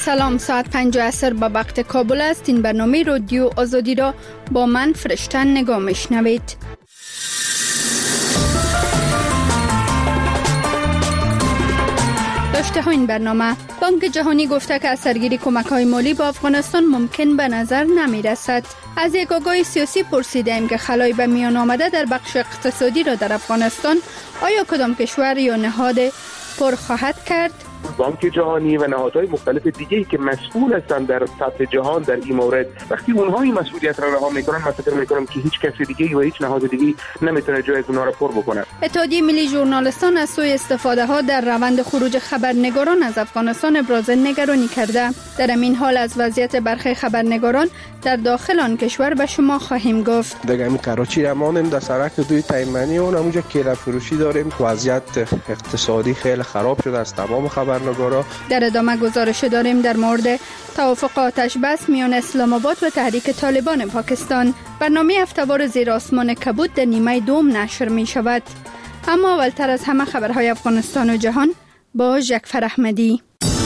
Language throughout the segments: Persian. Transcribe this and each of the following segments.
سلام، ساعت 5 عصر به وقت کابل است. این برنامه رادیو آزادی را با من فرشته نگاه میشنوید. داشته ها این برنامه: بانک جهانی گفته که اثرگیری کمک‌های مالی با افغانستان ممکن به نظر نمی رسد. از یک آگاه سیاسی پرسیدیم که خلای به میان آمده در بخش اقتصادی را در افغانستان آیا کدام کشور یا نهاد پر خواهد کرد؟ بانک جهانی و نهادهای مختلف دیگه‌ای که مسئول هستند در سطح جهان در این مورد، وقتی اونها این مسئولیت را رها میکنن، من فکر میکنم که هیچ کسی دیگه‌ای و هیچ نهاد دیگه‌ای نمیتونه جای از اونها را پر بکنه. اتحادیه ملی ژورنالیستان از سوء استفاده ها در روند خروج خبرنگاران از افغانستان ابراز نگرانی کرده. در این حال از وضعیت برخی خبرنگاران در داخل آن کشور به شما خواهیم گفت. دیگه همین کراچی همانیم در سرک دوی تایمنی اونجا کیله فروشی داریم. وضعیت اقتصادی خیلی خراب شده از تمام خبرنگارا. در ادامه گزارش داریم در مورد توافق آتش بس میان اسلام آباد و تحریک طالبان پاکستان. برنامه هفته‌وار زیر آسمان کبود در نیمه دوم نشر می شود. اما اولتر از همه خبرهای افغانستان و جهان با ژکفر احمدی.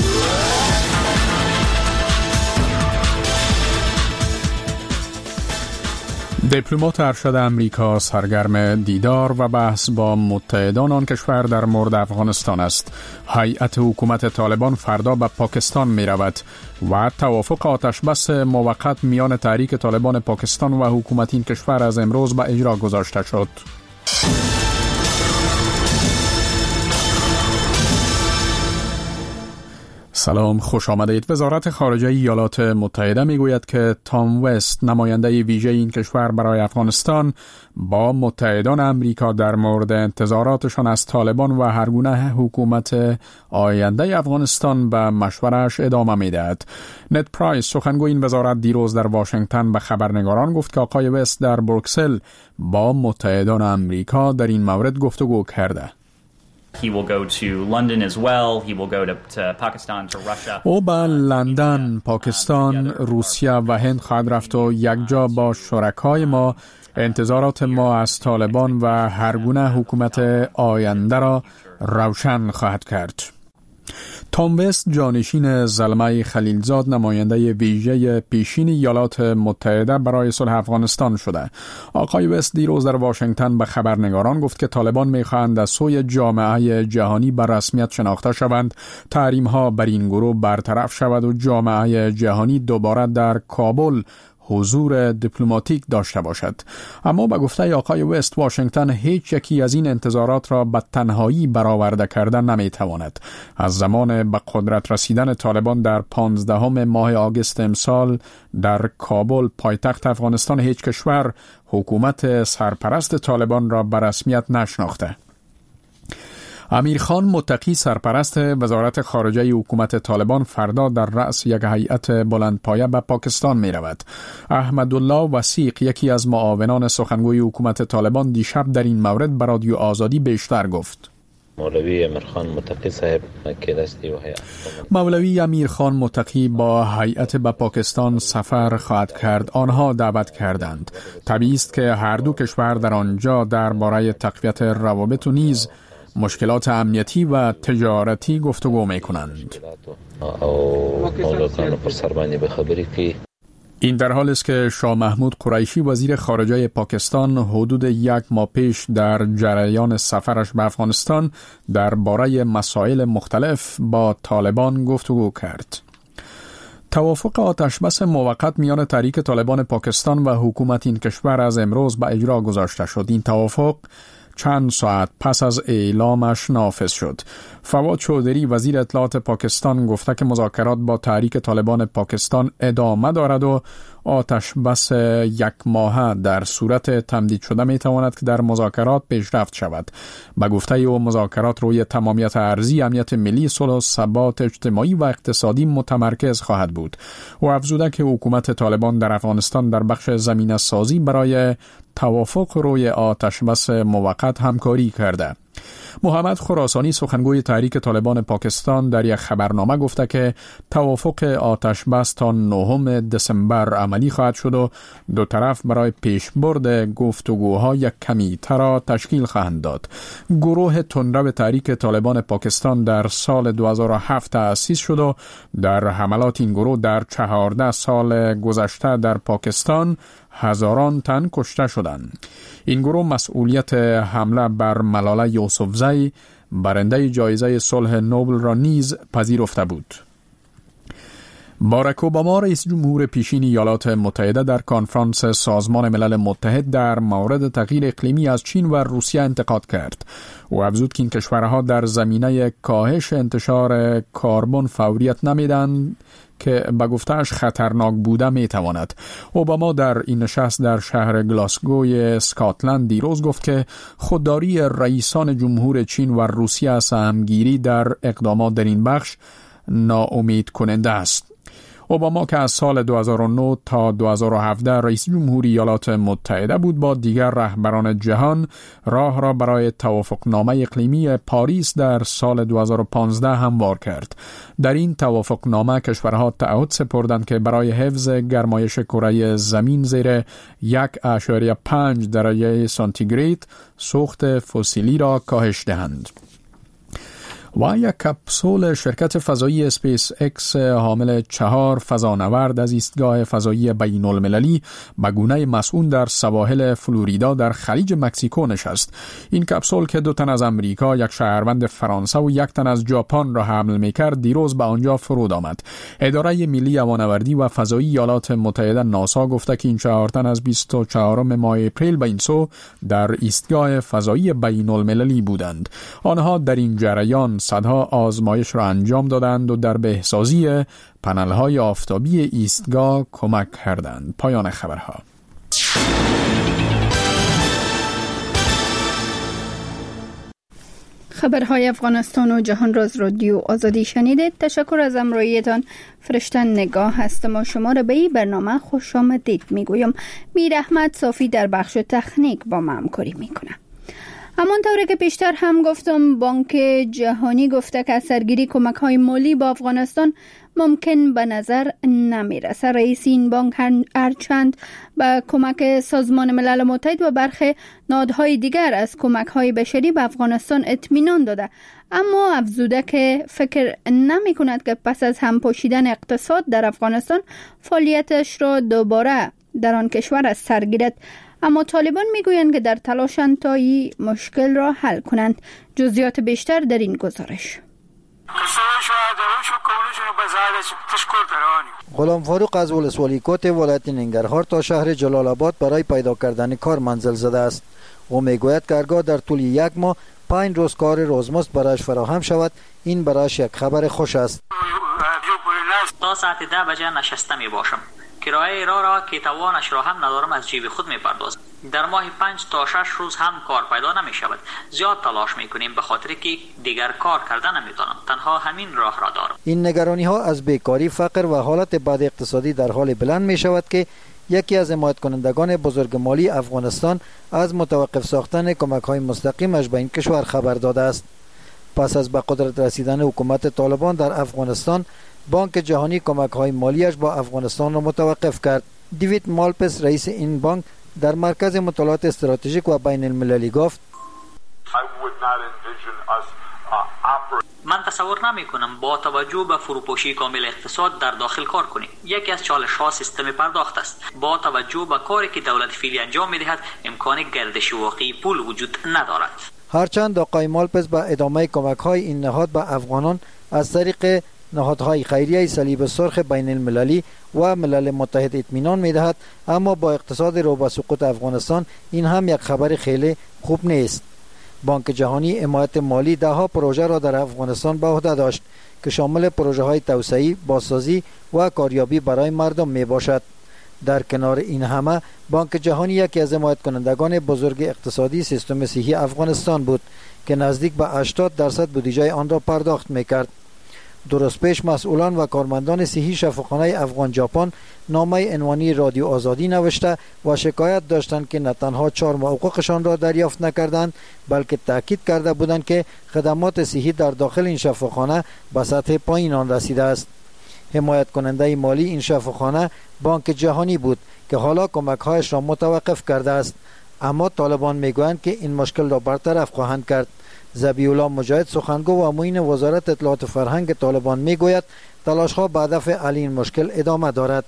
دیپلمات ارشد امریکا سرگرم دیدار و بحث با متحدان آن کشور در مورد افغانستان است. هیئت حکومت طالبان فردا به پاکستان می رود و توافق آتش بس موقت میان تحریک طالبان پاکستان و حکومت این کشور از امروز به اجرا گذاشته شد. سلام، خوش آمدید. وزارت خارجه ایالات متحده میگوید که تام وست، نماینده ویژه این کشور برای افغانستان، با متحدان امریکا در مورد انتظاراتشان از طالبان و هر گونه حکومت آینده افغانستان به مشوره‌اش ادامه میدهد. نت پرایس، سخنگوی این وزارت، دیروز در واشنگتن به خبرنگاران گفت که آقای وست در بروکسل با متحدان امریکا در این مورد گفتگو کرده. He will go to London as well. He will go to Pakistan, to Russia. او به لندن، پاکستان، روسیه و هند خواهد رفت و یک جا با شرکای ما انتظارات ما از طالبان و هر گونه حکومت آینده را روشن خواهد کرد. تام وست، جانشین زلمه خلیلزاد، نماینده ویژه پیشین ایالات متحده برای صلح افغانستان شده. آقای وست دیروز در واشنگتن به خبرنگاران گفت که طالبان می‌خواهند از سوی جامعه جهانی به رسمیت شناخته شوند، تحریم‌ها بر این گروه برطرف شود و جامعه جهانی دوباره در کابل حضور دیپلماتیک داشته باشد. اما به گفته آقای وست، واشنگتن هیچ یکی از این انتظارات را به تنهایی برآورده کردن نمیتواند. از زمان به قدرت رسیدن طالبان در 15 ماه آگوست امسال در کابل، پایتخت افغانستان، هیچ کشور حکومت سرپرست طالبان را به رسمیت نشناخته. امیر خان متقی، سرپرست وزارت خارجه حکومت طالبان، فردا در رأس یک هیئت بلندپایه به پاکستان می رود. احمدالله وثیق، یکی از معاونان سخنگوی حکومت طالبان، دیشب در این مورد به رادیو آزادی بیشتر گفت. مولوی امیر خان متقی صاحب که دستی و هیئت مولوی امیر خان متقی با هیئت به پاکستان سفر خواهد کرد. آنها دعوت کردند. طبیعی است که هر دو کشور در آنجا درباره تقویت روابط و نیز مشکلات امنیتی و تجارتی گفتگو می‌کنند. این در حال است که شاه محمود قریشی، وزیر خارجه پاکستان، حدود یک ماه پیش در جریان سفرش به افغانستان درباره مسائل مختلف با طالبان گفتگو کرد. توافق آتش بس موقت میان تحریک طالبان پاکستان و حکومت این کشور از امروز به اجرا گذاشته شد. این توافق چند ساعت پس از اعلامش نافذ شد. فواد چودری، وزیر اطلاعات پاکستان، گفته که مذاکرات با تحریک طالبان پاکستان ادامه دارد و آتش بس یک ماهه در صورت تمدید شده می تواند که در مذاکرات پیشرفت شود. به گفته او، مذاکرات روی تمامیت ارضی، امنیت ملی، صلح و ثبات اجتماعی و اقتصادی متمرکز خواهد بود. او افزوده که حکومت طالبان در افغانستان در بخش زمینه سازی برای توافق روی آتش بس موقت همکاری کرده. محمد خراسانی سخنگوی تحریک طالبان پاکستان در یک خبرنامه گفته که توافق آتش بس تا 9 دسامبر عملی خواهد شد و دو طرف برای پیشبرد گفتگوها یک کمیته را تشکیل خواهند داد. گروه تندرو تحریک طالبان پاکستان در سال 2007 تأسیس شد و در حملات این گروه در 14 سال گذشته در پاکستان هزاران تن کشته شدند. این گروه مسئولیت حمله بر ملاله یوسفزی برنده جایزه صلح نوبل را نیز پذیرفته بود. باراک اوباما رئیس جمهور پیشین ایالات متحده در کنفرانس سازمان ملل متحد در مورد تغییر اقلیمی از چین و روسیه انتقاد کرد. او افزود که این کشورها در زمینه کاهش انتشار کربن فوریت نمیدن که به گفته‌اش خطرناک بوده میتواند. اوباما در این نشست در شهر گلاسگوی اسکاتلند دیروز گفت که خودداری رئیسان جمهور چین و روسیه از سهمگیری در اقدامات در این بخش ناامید کننده است. اوباما که از سال 2009 تا 2017 رئیس جمهوری ایالات متحده بود، با دیگر رهبران جهان راه را برای توافقنامه اقلیمی پاریس در سال 2015 هموار کرد. در این توافقنامه کشورها تعهد سپردند که برای حفظ گرمایش کره زمین زیر 1.5 درجه سانتیگراد سوخت فسیلی را کاهش دهند. و یک کپسول شرکت فضایی اسپیس اکس حامل 4 فضانورد از ایستگاه فضایی بین المللی به گونه مسئول در سواحل فلوریدا در خلیج مکزیکو نشست. این کپسول که 2 تن از امریکا، 1 شهروند فرانسه و 1 تن از ژاپن را حمل می‌کرد دیروز به آنجا فرود آمد. اداره ملی هوانوردی و فضایی ایالات متحده ناسا گفته که این 4 تن از 24 ماه اپریل به این سو در ایستگاه فضایی بین المللی بودند. آنها در این جریان صدها آزمایش را انجام دادند و در بهسازی پنل‌های آفتابی ایستگاه کمک کردند. پایان خبرها. خبرهای افغانستان و جهان را از رادیو آزادی شنیدید. تشکر از همراهیتان. فرشته نگاه هستم و شما را به این برنامه خوش آمدید میگویم. میر احمد صافی در بخش تکنیک با ما همکاری میکنه. همانطور که پیشتر هم گفتم، بانک جهانی گفته که سرگیری کمک‌های مالی با افغانستان ممکن به نظر نمیرسه. رئیس این بانک هرچند به کمک سازمان ملل متحد و برخی نهادهای دیگر از کمک‌های بشری به افغانستان اطمینان داده، اما افزوده که فکر نمی کند که پس از هم پاشیدن اقتصاد در افغانستان فعالیتش را دوباره در آن کشور از سر گیرد. اما طالبان میگویند که در تلاشند تا این مشکل را حل کنند. جزئیات بیشتر در این گزارش. غلام فاروق از ولسوالی کوت ولایت ننگرهار تا شهر جلال آباد برای پیدا کردن کار منزل زده است. او میگوید که هرگاه در طول 1 ماه 5 روز کار روزمزد برایش فراهم شود، این برایش یک خبر خوش است. تا ساعت 10 بجه نشسته می باشم. کرایه را که توانش را هم ندارم از جیب خود میپردازم. در ماه 5 تا 6 روز هم کار پیدا نمی شود. زیاد تلاش میکنیم به خاطر که دیگر کار کردن نمیتونم. تنها همین راه را دارم. این نگرانی ها از بیکاری، فقر و حالت بد اقتصادی در حال بلند می شود که یکی از حمایت کنندگان بزرگ مالی افغانستان از متوقف ساختن کمک های مستقیمش به این کشور خبر داده است. پس از به قدرت رسیدن حکومت طالبان در افغانستان، بانک جهانی کمک‌های مالیش با افغانستان را متوقف کرد. دیوید مالپس رئیس این بانک در مرکز مطالعات استراتژیک و بین المللی گفت: من تصور نمی کنم با توجه به فروپاشی کامل اقتصاد در داخل کار کنیم. یکی از چالش‌ها سیستم پرداخت است. با توجه به کاری که دولت فعلی انجام می‌دهد، امکان گردش واقعی پول وجود ندارد. هرچند آقای مالپس به ادامه کمک‌های این نهاد به افغانان از طریق نهادهای خیریه صلیب سرخ بین المللی و ملل متحد اطمینان می‌دهد، اما با اقتصاد رو به سقوط افغانستان این هم یک خبر خیلی خوب نیست. بانک جهانی حمایت مالی ده‌ها پروژه را در افغانستان به عهده داشت که شامل پروژه‌های توسعه‌ای، بازسازی و کاریابی برای مردم میباشد. در کنار این همه، بانک جهانی یکی از حمایت کنندگان بزرگ اقتصادی سیستم صحی افغانستان بود که نزدیک به 80% بودجه آن را پرداخت می‌کرد. درست پیش مسئولان و کارمندان صحی شفاخانه افغان ژاپن نامه عنوانی رادیو آزادی نوشته و شکایت داشتند که نه تنها 4 ماه حقوقشان را دریافت نکردند، بلکه تاکید کرده بودند که خدمات صحی در داخل این شفاخانه به سطح پایین آن رسیده است. حمایت کننده مالی این شفاخانه بانک جهانی بود که حالا کمک‌هایش را متوقف کرده است، اما طالبان میگویند که این مشکل را برطرف خواهند کرد. ذبیح الله مجاهد سخنگو و معین وزارت اطلاعات فرهنگ طالبان میگوید تلاش‌ها به دفع حل این مشکل ادامه دارد.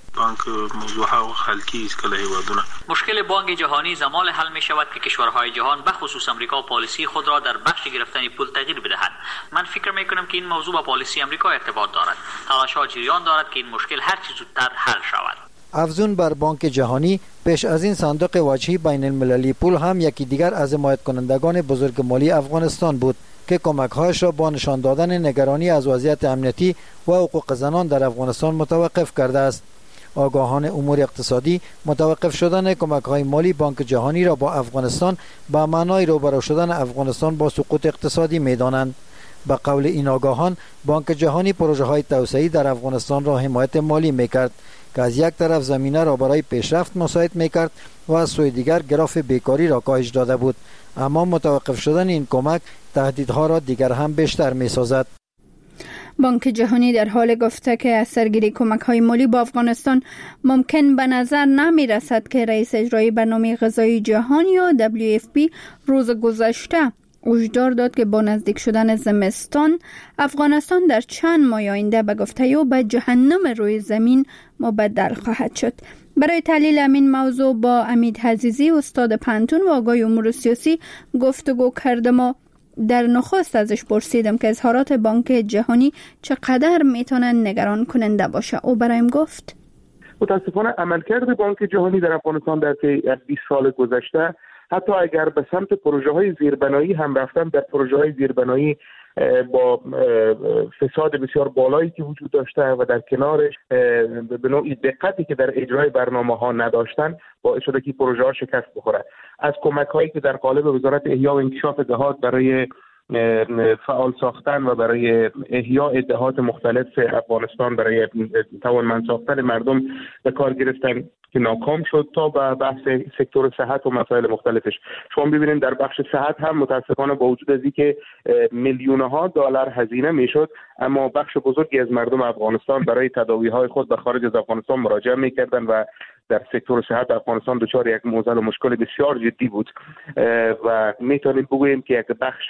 مشکل بانک جهانی زمان حل می شود که کشورهای جهان به خصوص امریکا پالیسی خود را در بخش گرفتن پول تغییر بدهند. من فکر می کنم که این موضوع با پالیسی امریکا ارتباط دارد. تلاش‌ها جریان دارد که این مشکل هر چه زودتر حل شود. افزون بر بانک جهانی، پیش از این صندوق وجهی بین المللی پول هم یکی دیگر از حمایت کنندگان بزرگ مالی افغانستان بود که کمک‌هایش را با نشان دادن نگرانی از وضعیت امنیتی و حقوق زنان در افغانستان متوقف کرده است. آگاهان امور اقتصادی متوقف شدن کمک‌های مالی بانک جهانی را با افغانستان به معنای روبرو شدن افغانستان با سقوط اقتصادی می‌دانند. به قول این آگاهان، بانک جهانی پروژه‌های توسعه‌ای در افغانستان را حمایت مالی می‌کرد که از یک طرف زمینه را برای پیشرفت مساعد می‌کرد و از سوی دیگر گراف بیکاری را کاهش داده بود، اما متوقف شدن این کمک تهدیدها را دیگر هم بیشتر می‌سازد. بانک جهانی در حال گفته که از سرگیری کمک‌های مالی با افغانستان ممکن به نظر نمی رسد که رئیس اجرایی برنامه غذایی جهان یا WFP روز گذشته هشدار داد که با نزدیک شدن زمستان افغانستان در چند ماه آینده به گفته او به جهنم روی زمین مبدل خواهد شد. برای تحلیل همین موضوع با امید عزیزی استاد پنتون و آگاه امور سیاسی گفتگو کردم و در نخست ازش پرسیدم که اظهارات بانک جهانی چقدر میتونن نگران کننده باشه. او برایم گفت متاسفانه عملکرد بانک جهانی در افغانستان در طی 20 سال گذشته، حتی اگر به سمت پروژه‌های زیربنایی هم رفتن، در پروژه‌های زیربنایی با فساد بسیار بالایی که وجود داشته و در کنارش به نوعی دقتی که در اجرای برنامه‌ها نداشتن، باعث شده که پروژه‌ها شکست بخوره. از کمک‌هایی که در قالب وزارت احیا و انکشاف دهات برای فعال ساختن و برای احیاء دهات مختلف افغانستان برای توانمند ساختن مردم به کار گرفتن که ناکام شد، تا به بحث سکتور صحت و مسائل مختلفش. شما ببینید در بخش صحت هم متاسفانه با وجود از اینکه میلیون‌ها دلار هزینه میشد، اما بخش بزرگی از مردم افغانستان برای تداوی‌های خود به خارج از افغانستان مراجعه می‌کردند و در سکتور صحت افغانستان دچار یک معضل و مشکل بسیار جدی بود و میتونیم بگوییم که یک بخش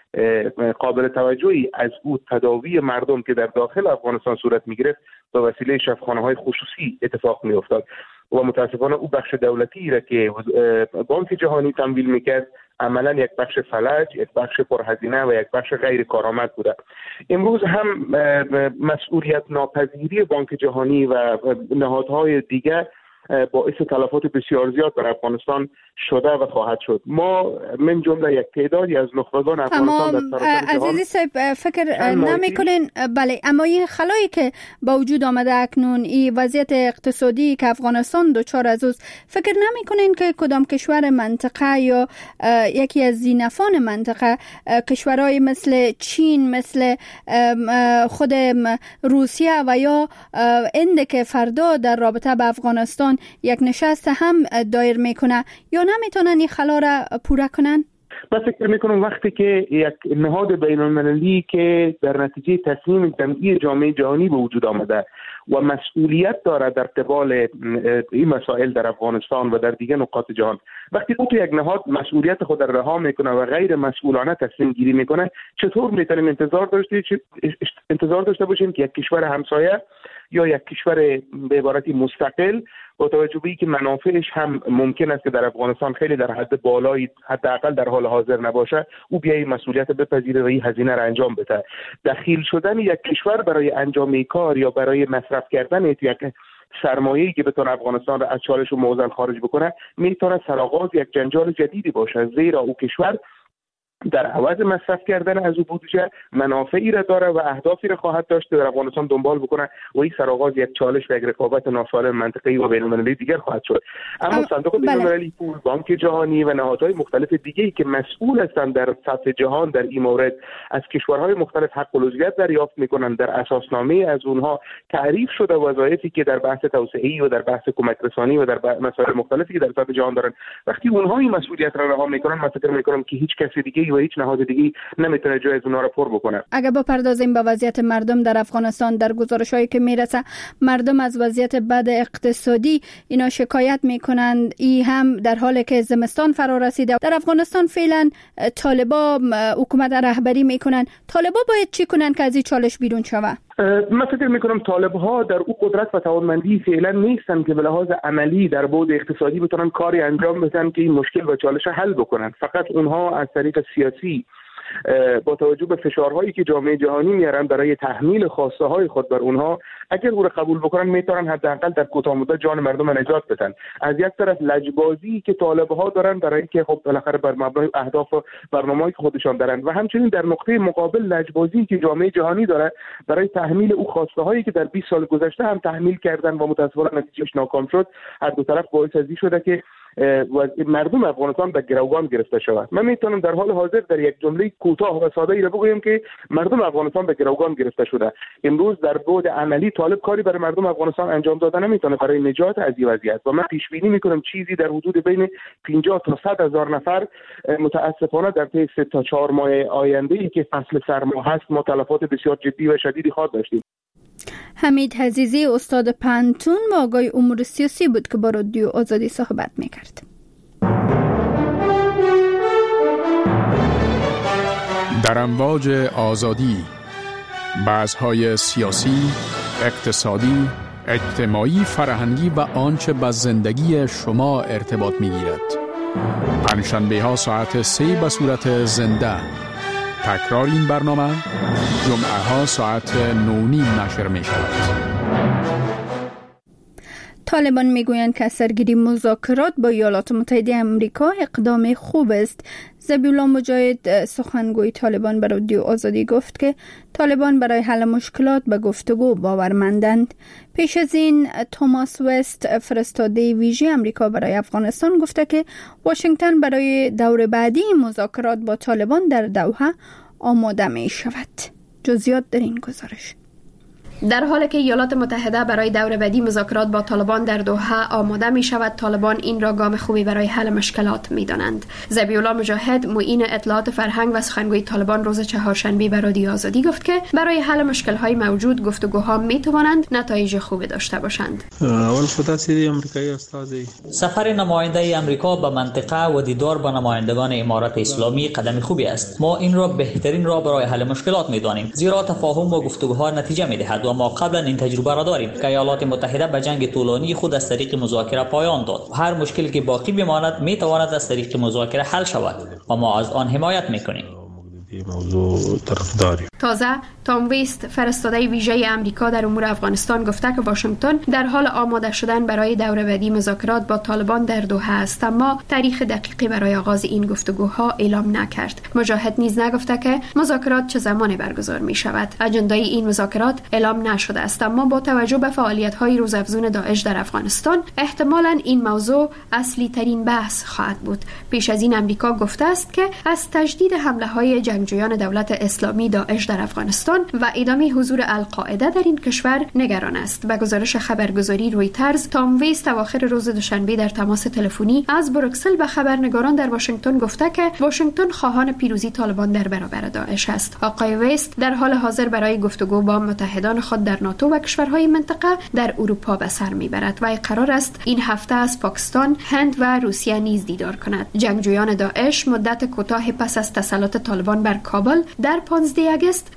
قابل توجهی از او تداوی مردم که در داخل افغانستان صورت می‌گرفت به وسیله شفاخانه‌های خصوصی اتفاق می‌افتاد و متاسفانه او بخش دولتی را که بانک جهانی تمویل می‌کرد عملا یک بخش فلج، یک بخش پرهزینه و یک بخش غیر کارآمد بوده. امروز هم مسئولیت ناپذیری بانک جهانی و نهادهای دیگر باعث تلفات بسیار زیاد در افغانستان شده و خواهد شد. ما من جمله یک تعدادی از نخبگان افغانستان در سراسر جهان عزیزی صاحب فکر نمی‌کنین، بله، اما این خلایی که با وجود آمده اکنون، این وضعیت اقتصادی که افغانستان دچار از اوست، فکر نمی‌کنین که کدام کشور منطقه یا یکی از زینفان منطقه، کشورهای مثل چین، مثل خود روسیه و یا هند که فردا در رابطه با افغانستان یک نشست هم دایر میکنه، یا نمیتونن این خلا را پوره کنن؟ من فکر میکنم وقتی که یک نهاد بین المللی که در نتیجه تصمیم جمعی جامعه جهانی به وجود آمده و مسئولیت دارد در قبال این مسائل در افغانستان و در دیگر نقاط جهان، وقتی تو یک نهاد مسئولیت خود را رها میکنه و غیر مسئولانه تصمیم گیری میکنه، چطور میتونیم انتظار داشته باشیم که یک کشور همسایه یا یک کشور به عبارتی مستقل با توجه به اینکه منافعش هم ممکن است که در افغانستان خیلی در حد بالایی حداقل در حال حاضر نباشه، او بیای مسئولیت بپذیره و این هزینه را انجام بده. دخیل شدن یک کشور برای انجام کار یا برای مصرف کردن یک سرمایه‌ای که بتونه افغانستان را از چالش و معضل خارج بکنه، میتونه سرآغاز یک جنجال جدیدی باشه، زیرا او کشور در عوض مصرف کردن از او بودجه منافعی را داره و اهدافی را خواهد داشت در افغانستان دنبال بکنه و این سرآغاز یک چالش و یک رقابت ناسالم منطقه‌ای و بین‌المللی دیگر خواهد شد. اما صندوق بین‌المللی پول، بانک جهانی و نهادهای مختلف دیگه‌ای که مسئول هستند در سطح جهان در این مورد از کشورهای مختلف حق العضویت دریافت می‌کنند. در اساسنامه از اونها تعریف شده وظایفی که در بحث توسعه‌ای و در بحث کمک رسانی و در مسائل مختلفی که در سطح جهان دارن. وقتی اونها این مسئولیت را رها می‌کنن، من فکر می‌کنم که هیچ کسی دیگه و هیچ نهاد دیگه نمیتونه جای از اونها را پر بکنه. اگه بپردازیم به وضعیت مردم در افغانستان، در گزارش‌هایی که میرسه مردم از وضعیت بد اقتصادی اینا شکایت میکنند. ای هم در حالی که زمستان فرا رسیده در افغانستان فعلا طالبا حکومت رهبری میکنن. طالبا باید چی کنن که از این چالش بیرون شوه؟ من فکر میکنم طالب‌ها در او قدرت و توانمندی فعلا نیستن که به لحاظ عملی در بعد اقتصادی بتونن کاری انجام بدن که این مشکل و چالش حل بکنن. فقط اونها از طریق سیاسی با توجه به فشارهایی که جامعه جهانی میارن برای تحمیل خواسته های خود بر اونها، اگر او را قبول بکنن میتونن حداقل در کوتاه مدت جان مردم نجات بدن. از یک طرف لجبازی که طالب‌ها دارن برای اینکه خب بالاخره بر مبنای اهداف و برنامه‌ای که خودشان دارن، و همچنین در نقطه مقابل لجبازی که جامعه جهانی داره برای تحمیل او خواسته هایی که در 20 سال گذشته هم تحمیل کردن و متأسفانه نتیجهش ناکام شد. هر دو طرف باعث از این شده که مردم افغانستان به گروگان گرفته شود. من میتونم در حال حاضر در یک جمله کوتاه و ساده ای را بگویم که مردم افغانستان به گروگان گرفته شده. امروز در بعد عملی طالب کاری برای مردم افغانستان انجام دادن نمیتونه برای نجات از این وضعیت، و من پیش بینی میکنم چیزی در حدود بین 50 تا 100 هزار نفر متاسفانه در طی 3 تا 4 ماه آینده ای که فصل سرما هست ما تلفات بسیار جدی و شدیدی خواهد داشتیم. حمید حزیزی استاد پانتون و آقای امور سیاسی بود که با رادیو آزادی صحبت میکرد. در امواج آزادی، بحث‌های سیاسی، اقتصادی، اجتماعی، فرهنگی و آنچه به زندگی شما ارتباط میگیرد. پنجشنبه‌ها ساعت 3 به صورت زنده. تکرار این برنامه جمعه ها ساعت 9:30 نشر می شود. طالبان میگویند که سرگیری مذاکرات با ایالات متحده آمریکا اقدام خوب است. ذبیحالله مجاهد سخنگوی طالبان به رادیو آزادی گفت که طالبان برای حل مشکلات به گفتگو باورمندند. پیش از این توماس وست فرستاده ویژه آمریکا برای افغانستان گفته که واشنگتن برای دور بعدی مذاکرات با طالبان در دوحه آماده می شود. جزئیات در این گزارش. در حالی که ایالات متحده برای دور بعدی مذاکرات با طالبان در دوحه آماده می شود، طالبان این را گام خوبی برای حل مشکلات می دانند. ذبیحالله مجاهد معین اطلاعات فرهنگ و سخنگوی طالبان روز چهارشنبه به رادیو آزادی گفت که برای حل مشکل‌های موجود گفتگوها می توانند نتایج خوبی داشته باشند. سفر نماینده آمریکا به منطقه و دیدار با نمایندگان امارات اسلامی قدم خوبی است. ما این را بهترین راه برای حل مشکلات می دانیم، زیرا تفاهم و گفتگوها نتیجه می دهد و ما قبلا این تجربه را داریم که ایالات متحده به جنگ طولانی خود از طریق مذاکره پایان داد. هر مشکلی که باقی بماند می تواند از طریق مذاکره حل شود و ما از آن حمایت میکنیم. تازه تام ویست فرستاده ویژه آمریکا در امور افغانستان گفته که واشنگتن در حال آماده شدن برای دور بعدی مذاکرات با طالبان در دوحه است، اما تاریخ دقیقی برای آغاز این گفتگوها اعلام نکرد. مجاهد نیز نگفته که مذاکرات چه زمانی برگزار می شود. اجندای این مذاکرات اعلام نشده است، اما با توجه به فعالیت‌های روزافزون داعش در افغانستان احتمالاً این موضوع اصلی ترین بحث خواهد بود. پیش از این آمریکا گفته است که از تجدید حمله‌های جنگجویان دولت اسلامی داعش در افغانستان و ادامه حضور القاعده در این کشور نگران است. به گزارش خبرگزاری رویترز، تام ویست اواخر روز دوشنبه در تماس تلفنی از بروکسل به خبرنگاران در واشنگتن گفته که واشنگتن خواهان پیروزی طالبان در برابر داعش است. آقای ویست در حال حاضر برای گفتگو با متحدان خود در ناتو و کشورهای منطقه در اروپا به سر میبرد و قرار است این هفته از پاکستان، هند و روسیه نیز دیدار کند. جنگجویان داعش مدت کوتاه پس از تسلط طالبان بر کابل در 15 آگوست حملات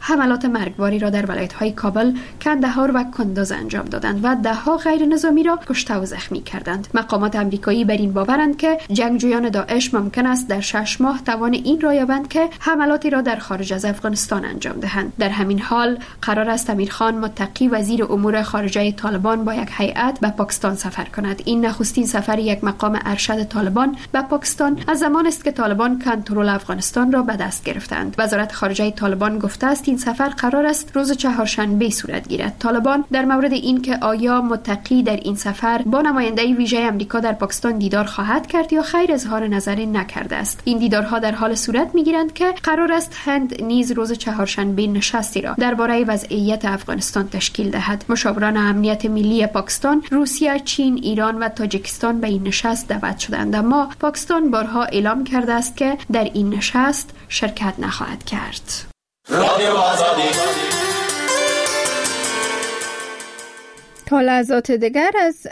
مرگباری را در ولایت‌های کابل، کندهار و کندوز انجام دادند و ده‌ها غیر نظامی را کشته و زخمی کردند. مقامات آمریکایی بر این باورند که جنگجویان داعش ممکن است در 6 ماه توان این را یابند که حملاتی را در خارج از افغانستان انجام دهند. در همین حال قرار است امیرخان متقی وزیر امور خارجه طالبان با یک هیئت به پاکستان سفر کند. این نخستین سفر یک مقام ارشد طالبان به پاکستان از زمان است که طالبان کنترل افغانستان را به دست گرفتند. وزارت خارجه طالبان گفته است این سفر قرار است روز چهارشنبه صورت گیرد. طالبان در مورد این که آیا متقی در این سفر با نماینده ویژه آمریکا در پاکستان دیدار خواهد کرد یا خیر اظهار نظری نکرده است. این دیدارها در حال صورت میگیرند که قرار است هند نیز روز چهارشنبه نشستی را درباره وضعیت افغانستان تشکیل دهد. مشاوران امنیت ملی پاکستان، روسیه، چین، ایران و تاجیکستان به این نشست دعوت شدند، اما پاکستان بارها اعلام کرده است که در این نشست شرکت نخواهد کرد. تا لحظات دیگر از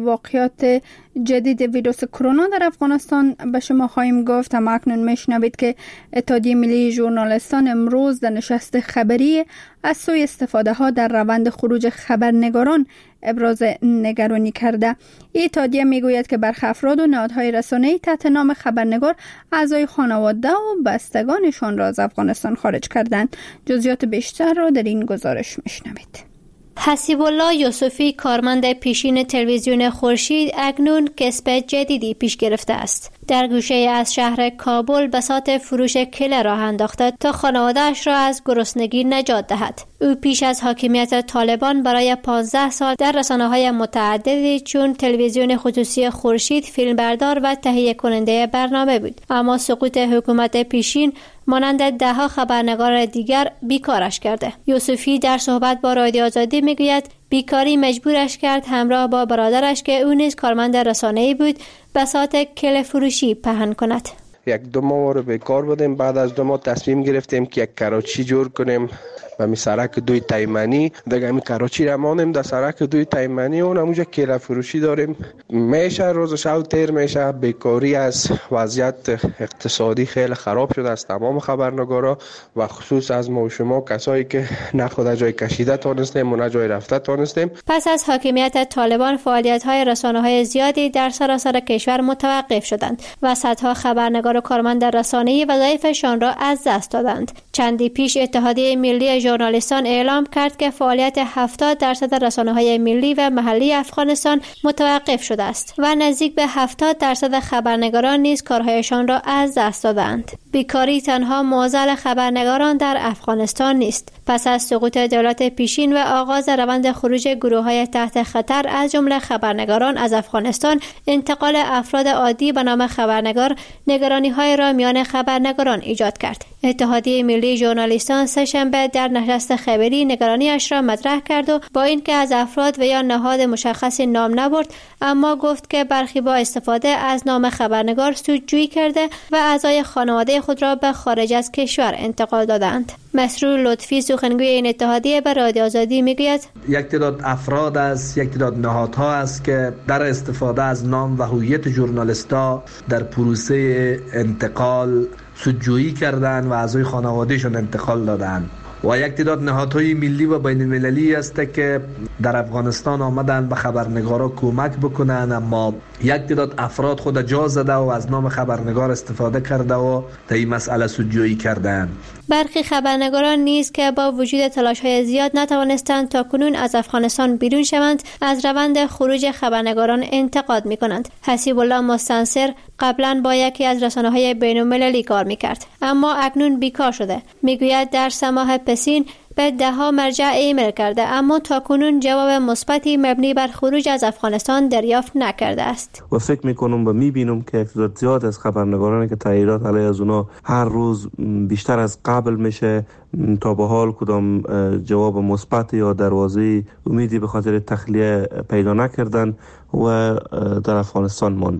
واقعات جدید ویروس کرونا در افغانستان به شما خواهیم گفت. اما اکنون میشنوید که اتحادیه ملی ژورنالیستان امروز در نشست خبری از سوی استفاده ها در روند خروج خبرنگاران ابراز نگرانی کرده. این اتحادیه میگوید که برخی افراد و نهادهای رسانه‌ای تحت نام خبرنگار اعضای خانواده و بستگانشان را از افغانستان خارج کردند. جزئیات بیشتر را در این گزارش میشنوید. حسیب الله یوسفی، کارمند پیشین تلویزیون خورشید، اکنون کسب جدیدی پیش گرفته است. در گوشه از شهر کابل بساط فروش کله راه انداخته تا خانواده‌اش را از گرسنگی نجات دهد. او پیش از حاکمیت طالبان برای 15 سال در رسانه‌های متعددی چون تلویزیون خصوصی خورشید فیلمبردار و تهیه کننده برنامه بود، اما سقوط حکومت پیشین مانند ده‌ها خبرنگار دیگر بیکارش کرده. یوسفی در صحبت با رادیو آزادی میگوید بیکاری مجبورش کرد همراه با برادرش که او نیز کارمند رسانه‌ای بود بساط کله فروشی پهن کند. 1-2 ماه رو بیکار بودیم. بعد از 2 ماه تصمیم گرفتیم که یک کراچی جور کنیم و می سرک دوی تایمانی دیگه می کراچی را مانیم در سرک دوی تایمانی و اونجا کله فروشی داریم. میشه روز شب تیر میشه. بیکاری از وضعیت اقتصادی خیلی خراب شده است تمام خبرنگارا و خصوص از ما و شما کسایی که نه خود جای کشیده تونستیم و نه جای رفته تونستیم. پس از حاکمیت طالبان فعالیت‌های رسانه‌های زیادی در سراسر کشور متوقف شدند و صدها خبرنگار و کارمند رسانه‌ای وظایفشان را از دست دادند. چندی پیش اتحادیه ملی ژورنالیستان اعلام کرد که فعالیت 70% رسانه‌های ملی و محلی افغانستان متوقف شده است و نزدیک به 70% خبرنگاران نیز کارهایشان را از دست دادند. بیکاری تنها معضل خبرنگاران در افغانستان نیست. پس از سقوط دولت پیشین و آغاز روند خروج گروه‌های تحت خطر از جمله خبرنگاران از افغانستان، انتقال افراد عادی به نام خبرنگار نگرانی‌های را میان خبرنگاران ایجاد کرد. اتحادیه ملی ژورنالیستان سه‌شنبه در نشست خبری نگرانی‌اش را مطرح کرد و با اینکه از افراد و یا نهاد مشخصی نام نبرد، اما گفت که برخی با استفاده از نام خبرنگار سودجویی کرده و اعضای خانواده خود را به خارج از کشور انتقال دادند. مسرور لطفی، سخنگوی این اتحادیه، به رادیو آزادی میگوید یک تعداد افراد است، یک تعداد نهادها است که در استفاده از نام و هویت ژورنالیست‌ها در پروسه انتقال سودجویی کردند و اعضای خانوادهشون انتقال دادند. و یک تعداد نهادهای ملی و بین المللی است که در افغانستان آمدن به خبرنگارا کمک بکنن، اما یک تعداد افراد خود جا زده و از نام خبرنگار استفاده کرده و تا این مسئله سودجویی کردن. برخی خبرنگاران نیز که با وجود تلاش‌های زیاد نتوانستند تاکنون از افغانستان بیرون شوند، از روند خروج خبرنگاران انتقاد می‌کنند. حسیب الله مستنصر قبلا با یکی از رسانه‌های بین‌المللی کار می‌کرد، اما اکنون بیکار شده. می‌گوید در سه ماه پسین به 10 مرجع ایمیل کرده، اما تاکنون جواب مثبتی مبنی بر خروج از افغانستان دریافت نکرده است. و فکر میکنم و میبینم که تعداد زیاد از خبرنگارانی که تغییرات علیه از اونا هر روز بیشتر از قبل میشه، تا به حال کدام جواب مثبت یا دروازه امیدی به خاطر تخلیه پیدا نکردن و در افغانستان ماندن.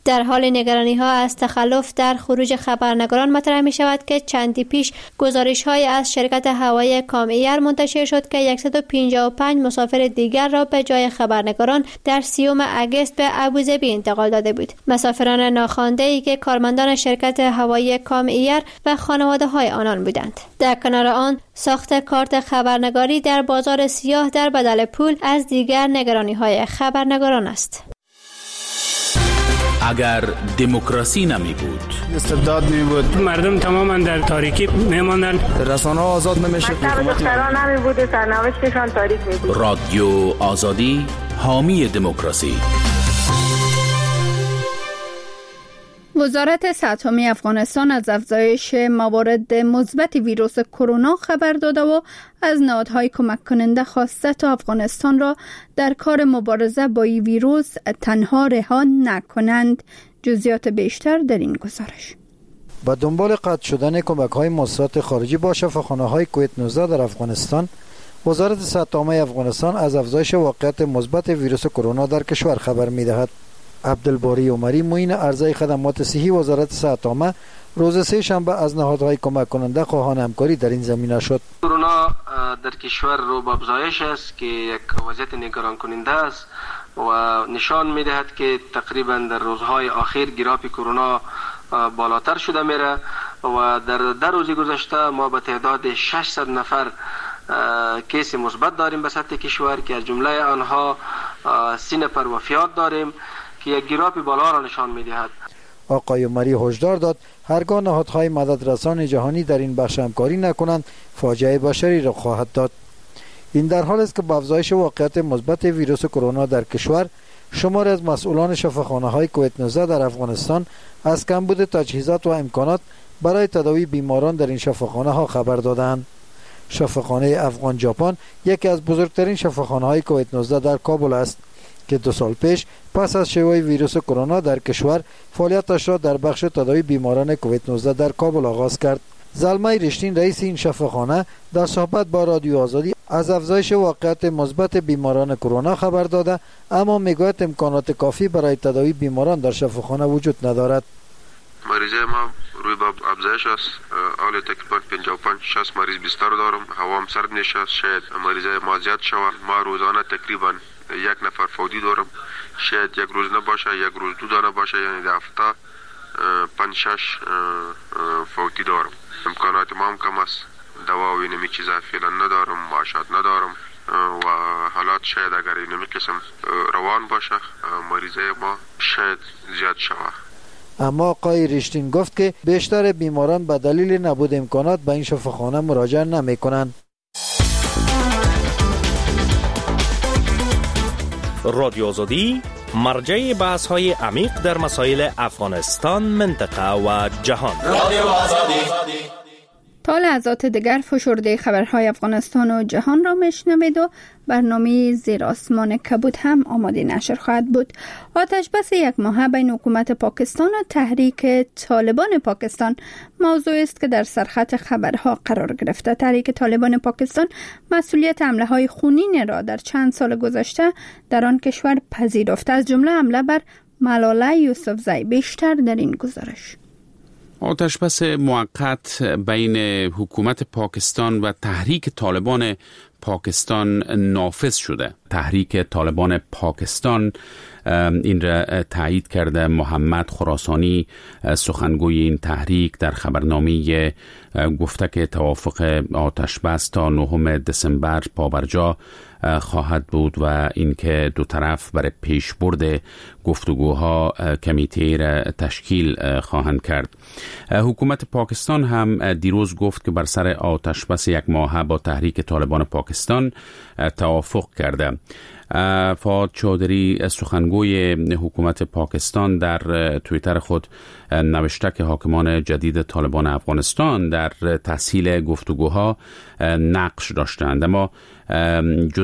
در حال نگرانی ها از تخلف در خروج خبرنگاران مطرح می شود که چندی پیش گزارش های از شرکت هوایی کام ایر منتشر شد که 155 مسافر دیگر را به جای خبرنگاران در 30 اگست به ابوظبی انتقال داده بود. مسافران ناخوانده ای که کارمندان شرکت هوایی کام ایر و خانواده های آنان بودند. در کنار آن ساخت کارت خبرنگاری در بازار سیاه در بدل پول از دیگر نگرانی های خبرنگاران است. اگر دموکراسی نمی بود، استبداد می بود، مردم تماما در تاریکی می ماندن، رسانه ها آزاد نمی شد، دختران نمی بود، سرنوشتشان تاریک می بود. رادیو آزادی حامی دموکراسی. وزارت صحت عامه افغانستان از افزایش موارد مثبت ویروس کرونا خبر داده و از نهادهای کمک کننده خواسته تا افغانستان را در کار مبارزه با این ویروس تنها رها نکنند. جزئیات بیشتر در این گزارش. با دنبال قطع شدن کمک‌های موسسات خارجی با شفاخانه‌های کووید 19 در افغانستان، وزارت صحت عامه افغانستان از افزایش واقعیت مثبت ویروس کرونا در کشور خبر می‌دهد. عبدالباری عمری معین عرضه خدمات صحی وزارت صحت عامه روز سه شنبه از نهادهای کمک کننده خواهان همکاری در این زمینه شد. کرونا در کشور رو به افزایش است که یک وضعیت نگران کننده است و نشان می‌دهد که تقریبا در روزهای اخیر گراف کرونا بالاتر شده میره و در روز گذشته ما به تعداد 600 نفر کیس مثبت داریم به سطح کشور که از جمله آنها 30 نفر وفات داریم که یک گراف بالا را نشان می‌دهد. آقای عمری هشدار داد هرگاه نهادهای مدد رسان جهانی در این بخش همکاری نکنند فاجعه بشری را خواهد داد. این در حال است که با افزایش واقعیت مثبت ویروس کرونا در کشور، شمار از مسئولان شفاخانه‌های کووید 19 در افغانستان از کمبود تجهیزات و امکانات برای تداوی بیماران در این شفاخانه‌ها خبر دادند. شفاخانه افغان ژاپن یکی از بزرگترین شفاخانه‌های کووید 19 در کابل است که 2 سال پیش پس از شیوع ویروس کرونا در کشور فعالیتش را در بخش تداوی بیماران کووید 19 در کابل آغاز کرد. زلمه رشتین رئیس این شفاخانه در صحبت با رادیو آزادی از افزایش واقعیت مثبت بیماران کرونا خبر داده، اما میگوید امکانات کافی برای تداوی بیماران در شفاخانه وجود ندارد. مریضه ما روی باب افزایش است. حال تقریبا 55-60 مریض بستر دارم. هوام سرد نشست، شاید مریضه ما زیاد شود. ما روزانه تقریبا 1 نفر فوتی دارم. شاید یک روز نباشه، یک روز 2 دانه باشه، یعنی در هفته 5-6 فوتی دارم. امکانات ما هم کم است. دوا و اینمی چیزا فعلا ندارم، معاشات ندارم و حالات شاید اگر اینمی قسم روان باشه مریضه ما شاید زیاد شود. اما آقای رشتین گفت که بیشتر بیماران به دلیل نبود امکانات به این شفاخانه مراجعه نمی کنند. رادیو آزادی مرجع بحث های عمیق در مسائل افغانستان، منطقه و جهان. رادیو آزادی. تا لحظات دیگر فشرده خبرهای افغانستان و جهان را میشنوید و برنامه زیر آسمان کبود هم آماده نشر خواهد بود. آتش بس 1 ماهه بین حکومت پاکستان و تحریک طالبان پاکستان موضوع است که در سرخط خبرها قرار گرفته. تحریک طالبان پاکستان مسئولیت حمله های خونین را در چند سال گذشته در آن کشور پذیرفته، از جمله حمله بر ملاله یوسفزئی. بیشتر در این گزارش. آتشبس موقت بین حکومت پاکستان و تحریک طالبان پاکستان نافذ شده. تحریک طالبان پاکستان این را تایید کرده. محمد خراسانی سخنگوی این تحریک در خبرنامه گفته که توافق آتشبس تا 9 دسامبر پابرجا خواهد بود و اینکه دو طرف برای پیشبرد گفتگوها کمیته را تشکیل خواهند کرد. حکومت پاکستان هم دیروز گفت که بر سر آتشبس 1 ماهه با تحریک طالبان پاکستان توافق کرده. فؤاد چودری سخنگوی حکومت پاکستان در توییتر خود نوشته که حاکمان جدید طالبان افغانستان در تسهیل گفتگوها نقش داشتند، اما جز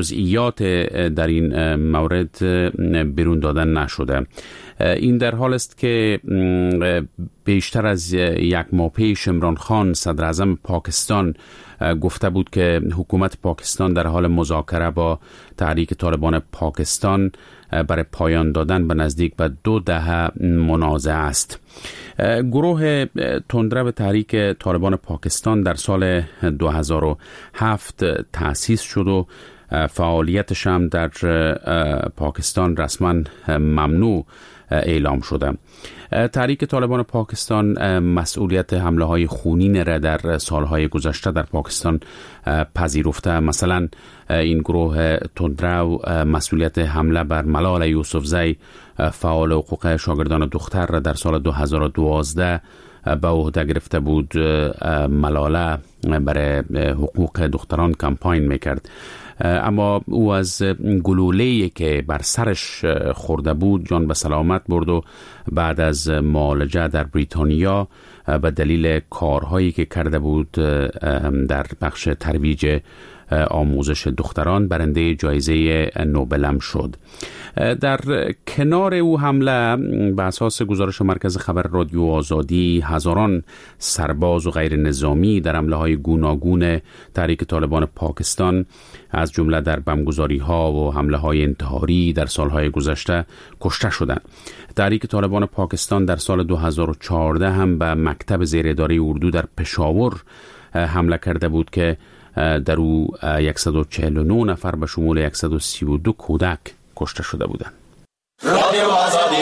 جزئیات در این مورد بیرون دادن نشده. این در حال است که بیشتر از یک ماه پیش عمران خان صدر اعظم پاکستان گفته بود که حکومت پاکستان در حال مذاکره با تحریک طالبان پاکستان برای پایان دادن به نزدیک به 2 دهه منازعه است. گروه تندرو تحریک طالبان پاکستان در سال 2007 تأسیس شد و فعالیتش هم در پاکستان رسما ممنوع اعلام شده. تحریک طالبان پاکستان مسئولیت حمله های خونین را در سالهای گذشته در پاکستان پذیرفته. مثلا این گروه تندرو مسئولیت حمله بر ملال یوسفزی فعال حقوق شاگردان دختر را در سال 2012 به عهده گرفته بود. ملاله برای حقوق دختران کمپاین میکرد، اما او از گلوله‌ای که بر سرش خورده بود جان به سلامت برد و بعد از معالجه در بریتانیا به دلیل کارهایی که کرده بود در بخش ترویج آموزش دختران برنده جایزه نوبل شد. در کنار او حمله به اساس گزارش مرکز خبر رادیو آزادی هزاران سرباز و غیر نظامی در حمله های گوناگون تحریک طالبان پاکستان از جمله در بمبگذاری ها و حمله های انتحاری در سالهای گذشته کشته شدند. تحریک طالبان پاکستان در سال 2014 هم به مکتب زیر اداره اردو در پشاور حمله کرده بود که در او 149 نفر به شمول 132 کودک کشته شده بودند. رادیو آزادی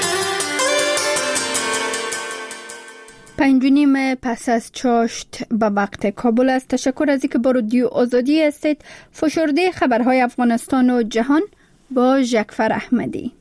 5:30 پس از چاشت به وقت کابل است. تشکر از اینکه با رادیو آزادی هستید. فشرده خبرهای افغانستان و جهان با ژکفر احمدی.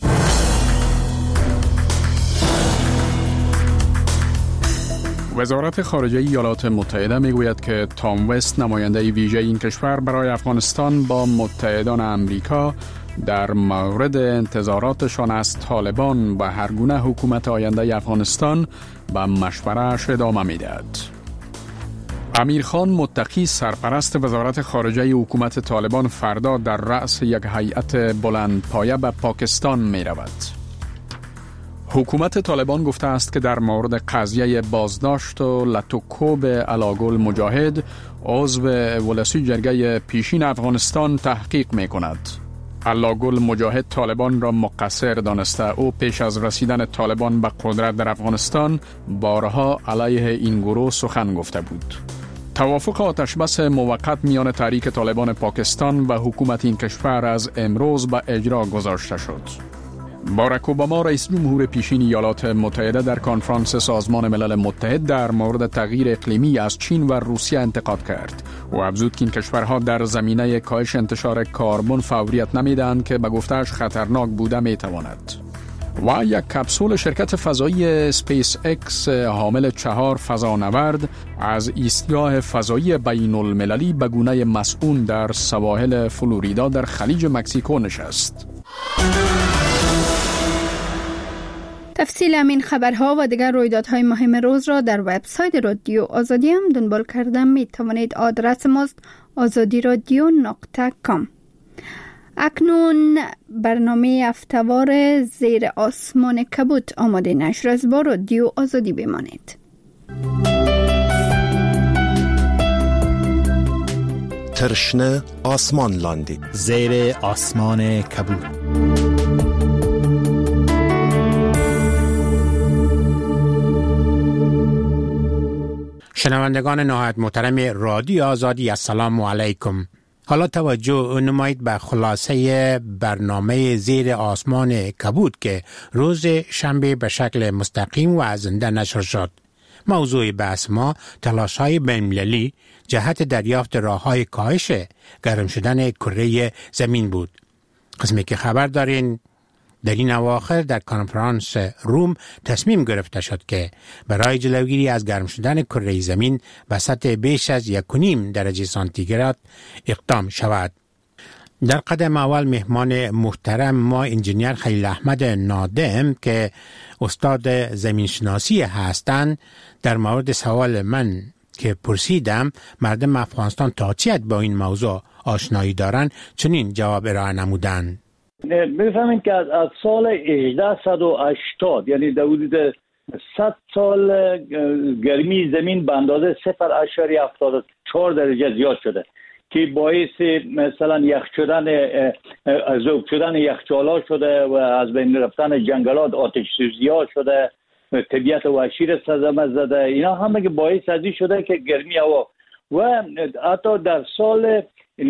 وزارت خارجه ایالات متحده میگوید که تام وست نماینده ویژه این کشور برای افغانستان با متحدان امریکا در مورد انتظاراتشان از طالبان و هر گونه حکومت آینده افغانستان به مشوره‌اش ادامه می‌دهد. امیر خان متقی سرپرست وزارت خارجه حکومت طالبان فردا در رأس یک هیئت بلندپایه به پاکستان می‌رود. حکومت طالبان گفته است که در مورد قضیه بازداشت و لطوکوب علاگل مجاهد عضو ولسی جرگه پیشین افغانستان تحقیق می کند. علاگل مجاهد طالبان را مقصر دانسته. او پیش از رسیدن طالبان به قدرت در افغانستان بارها علیه این گروه سخن گفته بود. توافق آتشبس موقت میان تحریک طالبان پاکستان و حکومت این کشور از امروز به اجرا گذاشته شد. باراک اوباما رئیس جمهور پیشین ایالات متحده در کنفرانس سازمان ملل متحد در مورد تغییر اقلیمی از چین و روسیه انتقاد کرد و افزود که این کشورها در زمینه کاهش انتشار کربن فوریت نمیدهند که به گفته‌اش خطرناک بوده میتواند. و یک کپسول شرکت فضایی اسپیس اکس حامل 4 فضانورد از ایستگاه فضایی بین المللی به گونه مسئول در سواحل فلوریدا در خلیج مکزیکو نشست. تفصیل همین خبرها و دیگر رویدادهای مهم روز را در وبسایت رادیو آزادی هم دنبال کردن می توانید. آدرس ماست azadiradio.com. اکنون برنامه هفته‌وار زیر آسمان کبود آماده نشر است. با رادیو آزادی بمانید. ترشنه آسمان لاندی زیر آسمان کبود. شنوندگان نهایت محترم رادیو آزادی، السلام علیکم. حالا توجه نمایید به خلاصه برنامه زیر آسمان کبود که روز شنبه به شکل مستقیم و زنده نشر شد. موضوع بحث ما تلاش‌های بین‌المللی جهت دریافت راه‌های کاهش گرم شدن کره زمین بود. قسمی که خبر دارین در این اواخر در کنفرانس روم تصمیم گرفته شد که برای جلوگیری از گرم شدن کره زمین به سطح بیش از 1.5 درجه سانتیگراد اقدام شود. در قدم اول مهمان محترم ما انجینیر خلیل احمد نادم که استاد زمینشناسی هستند در مورد سوال من که پرسیدم مردم افغانستان تا چه حد با این موضوع آشنایی دارن چنین جواب ارائه نمودند. میفهمید که از سال 1880 یعنی در حدود 100 سال گرمی زمین به اندازه 0.74 درجه زیاد شده که باعث مثلا یخ شدن ذوب شدن یخچالا شده و از بین رفتن جنگلات آتش سوزی ها شده، طبیعت وحشی را صدمه زده. اینا همه که باعث ازی شده که گرمی هوا و حتی در سال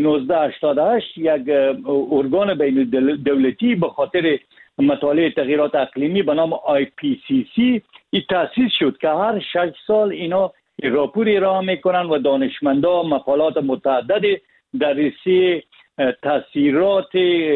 1988 یک ارگان بین دولتی به خاطر مطالعه تغییرات اقلیمی به نام IPCC ای تأسیس شد که هر 6 سال اینا راپوری ارائه میکنن و دانشمندا مقالات متعدد در رسی تاثیرات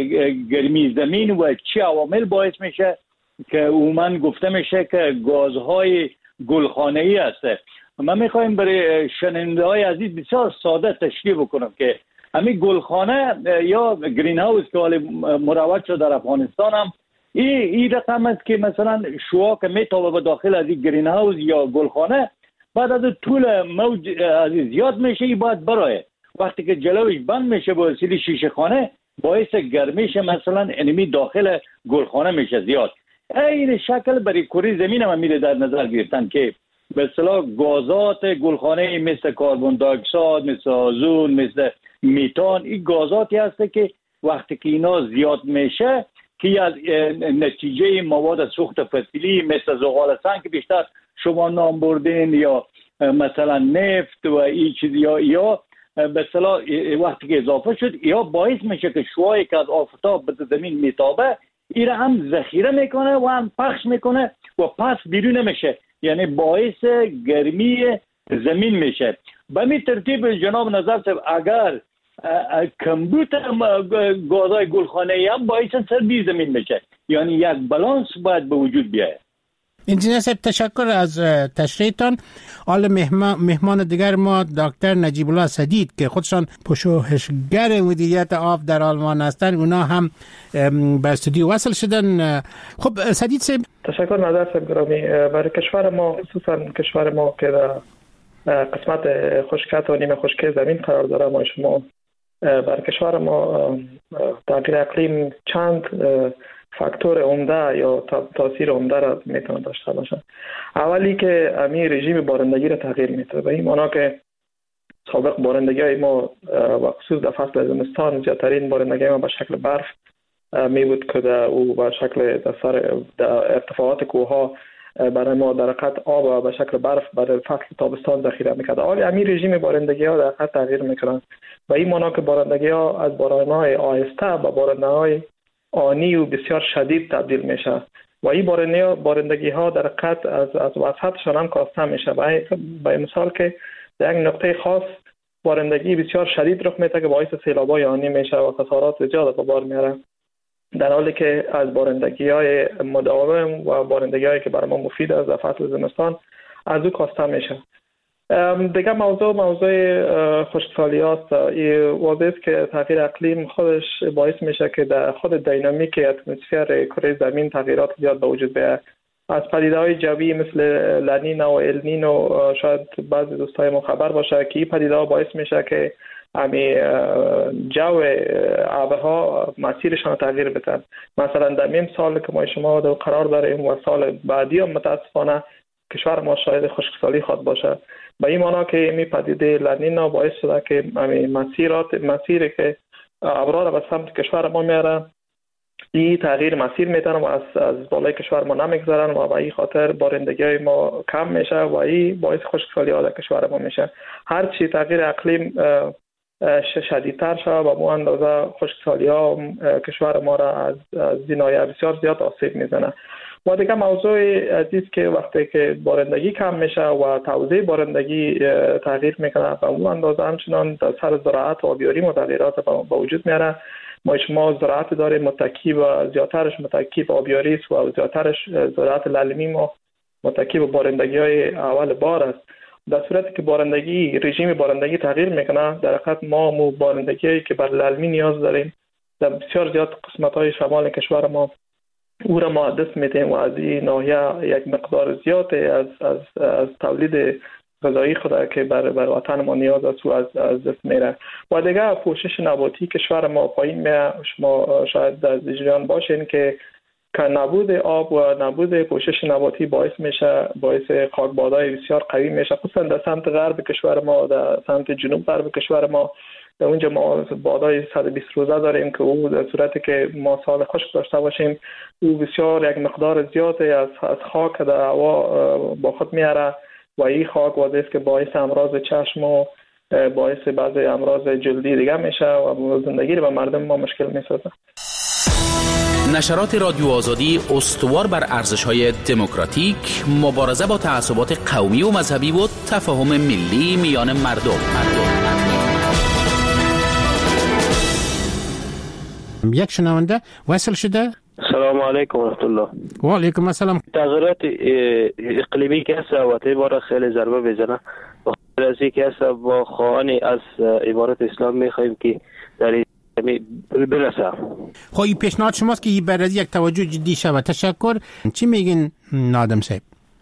گرمی زمین و چه عوامل باعث میشه که عموما گفته میشه که گازهای گلخانه‌ای هست. من میخوایم برای شنونده های عزیز بسیار ساده تشریح بکنم که همین گلخانه یا گرین هاوس که حال مروج شده در افغانستان هم این رقم است که مثلا شعاع که میتابه به داخل از این گرین هاوس یا گلخانه بعد از طول موج از زیاد میشه این باید برای وقتی که جلوش بند میشه با وسیله شیشه خانه باعث گرمیش مثلا انمی داخل گلخانه میشه زیاد. این شکل برای کره زمین هم میره در نظر گرفتن که به اصطلاح گازات گلخانه مثل کربن دی اکساید، مثل آزون، مثل میتان، این گازاتی هسته که وقتی که اینا زیاد میشه که از نتیجه مواد سوخت فسیلی مثل زغال سنگ که بیشتر شما نام بردین یا مثلا نفت و این چیز یا به اصطلاح وقتی که اضافه شد یا باعث میشه که شعاعی که از آفتاب به زمین میتابه این هم ذخیره میکنه و هم پخش میکنه و پس بیرون نمیشه، یعنی باعث گرمی زمین میشه. به این ترتیب جناب نظر صاحب اگر کمبود گازهای گلخانه‌ای هم باعث سردی زمین میشه، یعنی یک بالانس باید به وجود بیاید. انجینیر صاحب تشکر از تشریحتان. حال مهمان دیگر ما دکتر نجیب الله سدید که خودشان پژوهشگر مدیریت آب در آلمان هستند، اونا هم به استودیو وصل شدن. خب سدید صاحب تشکر نظر صاحب گرامی. برای کشور ما خصوصا کشور ما که در قسمت خشکیات و نیمه خشکی زمین قرار داره، ما شما برای کشور ما تغییر اقلیم چند فاکتور عمده یا تاثیر عمده را میتونه داشته باشه. اولی که امی رژیم بارندگی را تغییر میده، به این معنا که سابق بارندگی های ما و خصوص در فصل زمستان زیادترین بارندگی ما به شکل برف می بود که او به شکل در ارتفاعات کوه برای ما در حقیقت آب به شکل برف برای فصل تابستان ذخیره میکرد. حالا همین رژیم بارندگی ها در حقیقت تغییر میکنن و این معنا که بارندگی ها از بارانهای آهسته به بارانهای آنی و بسیار شدید تبدیل میشه و این بارندگی ها در حقیقت از وسطشان هم کاسته میشه. به مثال که در یک نقطه خاص بارندگی بسیار شدید رخ میده که باعث سیلاب‌های آنی میشه و خسارات زیاد به بار میاره، در حالی که از بارندگی‌های مداوم و بارندگی‌هایی که برای ما مفید است در فصل زمستان از او کاسته میشه. دیگه موضوع خشکسالی است. واضح است که تغییر اقلیم خودش باعث میشه که در خود دینامیک اتمسفر کره زمین تغییرات زیاد به وجود بیاید. از پدیده‌های جوی مثل لانینا و النینو شاید بعضی دوستای ما خبر باشه که این پدیده‌ها باعث میشه که امی جو آبها مسیرشان تغییر بدن. مثلا در میم سال که ما شما در قرار داریم و سال بعدی هم متاسفانه کشور ما شاید خشکسالی خواد باشه. به این معنا که می پدیده لانینا باعث شده که مسیری که ابرها به سمت کشور ما میاره این تغییر مسیر میتن و از بالای کشور ما نمیگذارن و به این خاطر بارندگی ما کم میشه و این باعث خشکسالی ها در کشور ما میشه. هرچی تغییر اقلیم شدیدتر شده و مو اندازه خشکسالی ها کشور ما را از زینایه بسیار زیاد آسیب میزنه. و دیگه موضوع عزیز که وقتی که بارندگی کم میشه و توزیع بارندگی تغییر میکنه و مو اندازه همچنان در سر زراعت و آبیاری تغییرات به وجود میاره. ما شما زراعت داریم متکی و زیادترش متکی به آبیاری است و زیادترش زراعت للمی ما متکی به بارندگی های اول بار است. در صورتی که رژیم بارندگی تغییر میکنه در حقیقت ما بارندگی که بر للمی نیاز داریم در بسیار زیاد قسمت های شمال کشور ما او را ما دست میدیم و از این ناحیه یک مقدار زیاد از تولید غذایی خود که بر وطن ما نیاز است از دست میره. و دیگه پوشش نباتی کشور ما پایین میره. شما شاید در جریان باشین که نبود آب و نبود پوشش نباتی باعث خاکبادهای بسیار قوی میشه، خصوصا در سمت غرب کشور ما، در سمت جنوب غرب کشور ما. در اونجا ما بادهای 120 روزه داریم که او در صورتی که ما سال خشک داشته باشیم او بسیار یک مقدار زیادی از خاک در هوا با خود میاره و این خاک واسه است که باعث امراض چشم و باعث بعضی امراض جلدی دیگه میشه و زندگی رو به مردم ما مشکل میسازه. نشرات رادیو آزادی استوار بر ارزش‌های دموکراتیک، مبارزه با تعصبات قومی و مذهبی و تفاهم ملی میان مردم. یک شنونده وصل شده. سلام علیکم و رحمت الله. و علیکم السلام. تغییرات اقلیمی که هست وقتی باره خیلی ضربه بزنه. بخاطر از اینکه هست با خواهانی از امارت اسلام میخواهیم که در برسه. خب این پیشنهاد شماست که این برای یک توجه جدی شود. تشکر. چی میگین نادم صاحب؟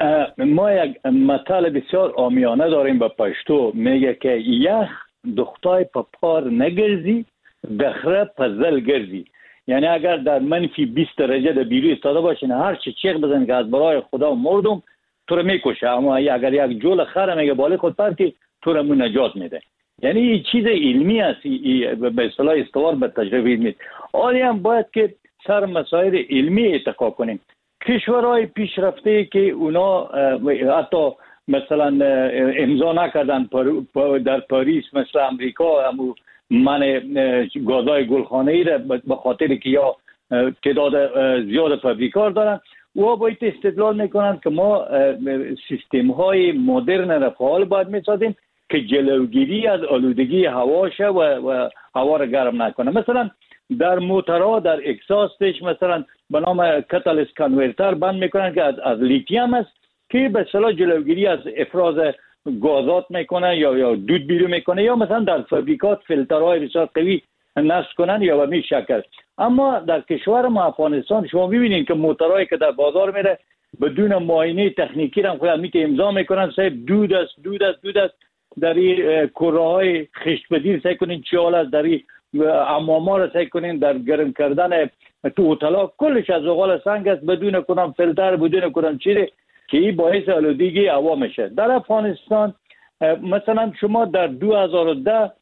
ما یک مطلب بسیار عامیانه داریم به پشتو، میگه که یخ دختای پار نگرزی دخره پزل گرزی. یعنی اگر در منفی 20 درجه در بیرون ایستاده باشین هر چی چیغ بزن که از برای خدا مردم تو رو میکشه، اما اگر یک جول خر میگه بالا خود پرتی تو رو نجات میده. یعنی این چیز علمی است، به اصطلاح استوار به تجربه علمی. آلی هم باید که سر مسائل علمی اتکا کنیم. کشورهای پیشرفته که اونا حتی مثلا امضا نکردن در پاریس مثل امریکا همون من گازهای گلخانه‌ای را به خاطر که یا تعداد زیاد فابریکار دارن و باید استدلال میکنن که ما سیستم های مدرن را فعال باید میسازیم که جلوگیری از آلودگی هوا شه و هوا را گرم نکنه. مثلا در موترها در اکساستش مثلا به نام کاتالیست کانورتر بند میکنن که از لیتیوم است که به اصطلاح جلوگیری از افراز گازات میکنه یا دود بیرون میکنه، یا مثلا در فابریکات فیلترهای بسیار قوی نصب کنن یا به می شکل. اما در کشور ما افغانستان شما میبینید که موترهایی که در بازار میره بدون معاینه تکنیکی هم خودم که امضا میکنن صاحب دود است در این کره خشت بدیر سعی کنین چیال است، در این اماما را سعی کنین در گرم کردن تو اتلا کلش از زغال سنگ است بدون کنم فیلتر بدون کنم چیزی که این باعث آلودگی هوا میشه. در افغانستان مثلا شما در 2010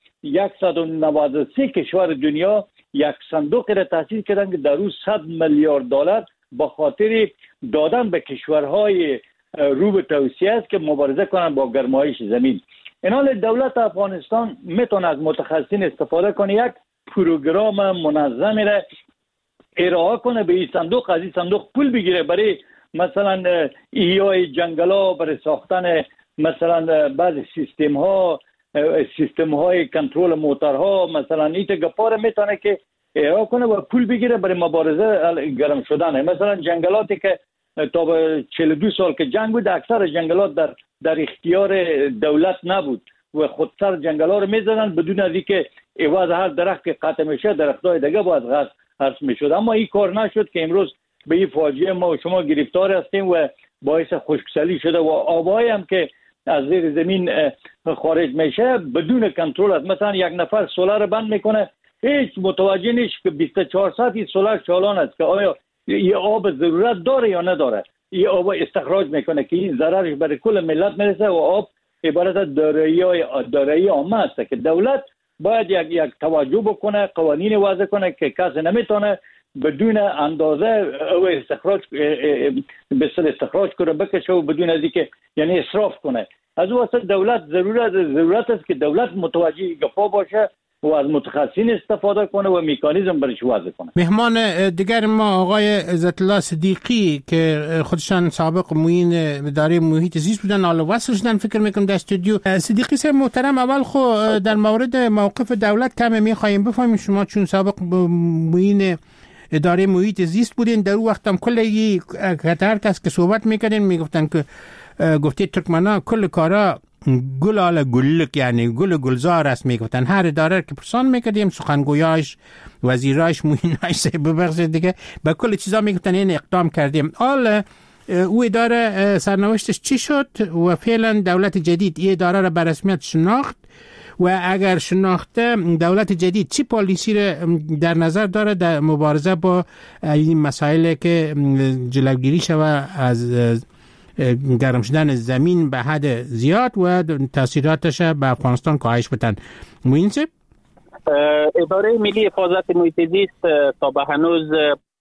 193 کشور دنیا یک صندوق را تأسیس کردن که در روز 100 میلیارد دلار با خاطر دادن به کشورهای رو به توسعه است که مبارزه کنن با گرمایش زمین. این حال دولت افغانستان میتونه از متخصصین استفاده کنه، یک پروگرام منظمی را ارائه کنه به این صندوق، از این صندوق پول بگیره برای مثلا احیای جنگل‌ها، برای ساختن مثلا بعض سیستم های کنترل موترها، مثلا این گپا میتونه که ارائه کنه و پول بگیره برای مبارزه گرم شدن. مثلا جنگلاتی که تا به 42 سال که جنگ بود اکثر جنگلات در اختیار دولت نبود و خودسر جنگل‌ها رو میزدن بدون از اینکه عوض هر درخت که قطع میشه درختای دیگه باید حذف میشد. اما این کار نشد که امروز به این فاجعه ما و شما گرفتار هستیم و باعث خشکسالی شده و آبایی هم که از زیر زمین خارج میشه بدون کنترل است. مثلا یک نفر سولار بند میکنه هیچ متوجه نیست که 24 ساعت این سولار چالان است که آیا این آب ضرورت داره یا نداره. این آب استخراج میکنه که این ضررش برای کل ملت میرسه و آب عبارت از دارایی عامه است که دولت باید یک توجه بکنه، قوانین وضع کنه که کسی نمیتونه بدون اندازه او استخراج کنه بکشه و بدون از اینکه یعنی اسراف کنه. از واسه دولت ضرورت است که دولت متوجه گپا باشه و از متخصصین استفاده کنه و مکانیزم برش وضع کنه. مهمان دیگر ما آقای عزت الله صدیقی که خودشان سابق معین اداره محیط زیست بودن، حالا وصل شدن فکر میکنم در استودیو. صدیقی صاحب محترم، اول خو در مورد موقف دولت کم میخوایم بفهمیم. شما چون سابق معین اداره محیط زیست بودین در اون وقت هم کلی هر کس که صحبت میکردین میگفتن که گفته ترکمنا کل کارا گل آل گلک یعنی گلزار است میگفتن. هر اداره که پرسان میکردیم سخنگویاش وزیراش مویناش ببخشید دیگه به کل چیزا میگفتن این اقدام کردیم. حال او اداره سرنوشتش چی شد و فعلا دولت جدید این اداره را به رسمیت شناخت و اگر شناخته دولت جدید چی پالیسی را در نظر داره در مبارزه با این مسائلی که جلوگیری شود از گرم شدن زمین به حد زیاد و تاثیراتش به افغانستان کاهش بدن؟ موینسه اداره ملی حفاظت محیط زیست تا به هنوز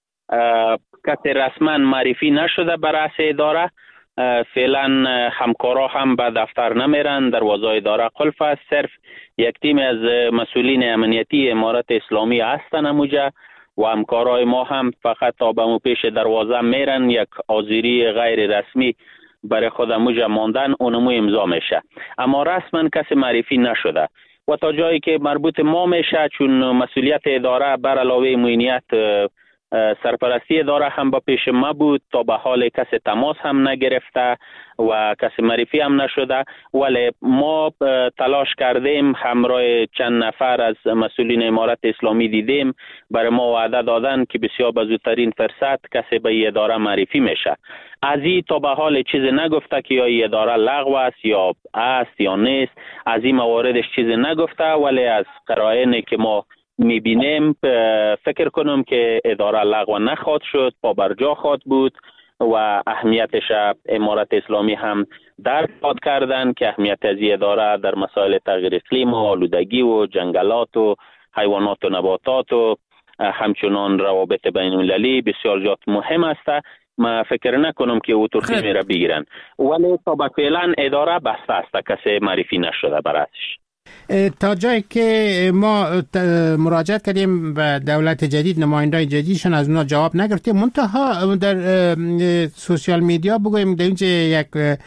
کسی رسما معرفی نشده بر رأس اداره. فعلا همکارا هم به دفتر نمیرن، دروازه اداره قلف است. صرف یک تیم از مسئولین امنیتی امارت اسلامی هستن اموجا و همکارای ما هم فقط تا به پیش دروازه میرن، یک حاضری غیر رسمی برای خود اموجا ماندن، اونمو امضا میشه، اما رسما کسی معرفی نشده. و تا جایی که مربوط ما میشه، چون مسئولیت اداره بر علاوه معینیت سرپرستی اداره هم با پیش ما بود، تا به حال کسی تماس هم نگرفته و کسی معرفی هم نشده، ولی ما تلاش کردیم، همراه چند نفر از مسئولین امارت اسلامی دیدیم، برای ما وعده دادن که بسیار به زودترین فرصت کسی به اداره معرفی میشه. از این تا به حال چیزی نگفته که یا اداره لغو است یا است یا نیست، از این مواردش چیزی نگفته، ولی از قرائنی که ما میبینیم فکر کنم که اداره لغو نخواهد شد، پابرجا خواهد بود و اهمیتش امارت اسلامی هم درک خواهد کردن که اهمیت از اداره در مسائل تغییر اقلیم و آلودگی و جنگلات و حیوانات و نباتات و همچنان روابط بین المللی بسیار زیاد مهم است. ما فکر نکنم که او ترخیمی را بگیرن، ولی تا به فعلا اداره بسته است، کسی معرفی نشده براتش. تا جایی که ما مراجعت کردیم به دولت جدید، نمایندای جدیدشون از اونا جواب نگرفتیم. منتها در سوشیال میدیا بگویم در اینجا یک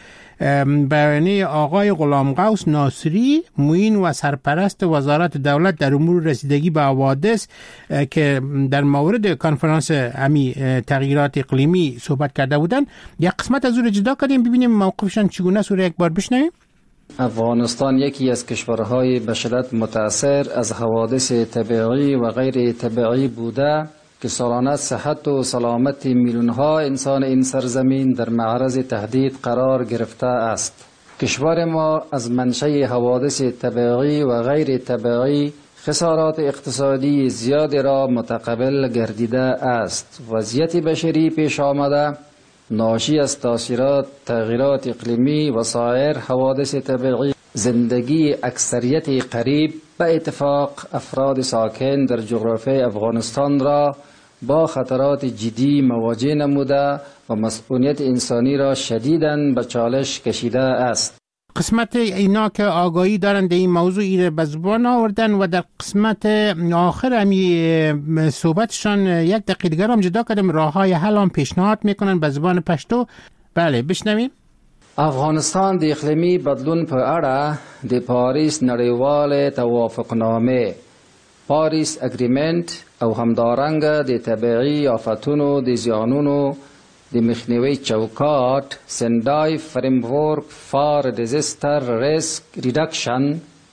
بیانیه آقای غلام قوس ناصری، معین و سرپرست وزارت دولت در امور رسیدگی به حوادث، که در مورد کنفرانس امی تغییرات اقلیمی صحبت کرده بودن، یک قسمت از اون رو جدا کردیم ببینیم موقفشان چگونه است. یک بار بشنویم. افغانستان یکی از کشورهای به شدت متاثر از حوادث طبیعی و غیر طبیعی بوده که سالانه صحت و سلامت میلیون‌ها انسان این سرزمین در معرض تهدید قرار گرفته است. کشور ما از منشأ حوادث طبیعی و غیر طبیعی خسارات اقتصادی زیادی را متقبل گردیده است. وضعیت بشری پیش آمده ناشی از تاثیرات تغییرات اقلیمی و سایر حوادث طبیعی زندگی اکثریت قریب به اتفاق افراد ساکن در جغرافیای افغانستان را با خطرات جدی مواجه نموده و مسئولیت انسانی را شدیداً به چالش کشیده است. قسمت اینا که آگاهی دارند در این موضوع ایره به زبان آوردن و در قسمت آخر همی صحبتشان یک دقیقه دیگر هم جدا کردیم، راه های حل هم پیشنهاد میکنن به زبان پشتو. بله بشنویم. افغانستان د اقلیمی بدلون په اړه د پاریس نړیوال توافقنامه پاریس اگریمنت او همدارنګ د طبیعي آفتونو د زیانونو د مخنیوي چوکاټ سندای فریمورک فار ډیزاستر ریسک ریډکشن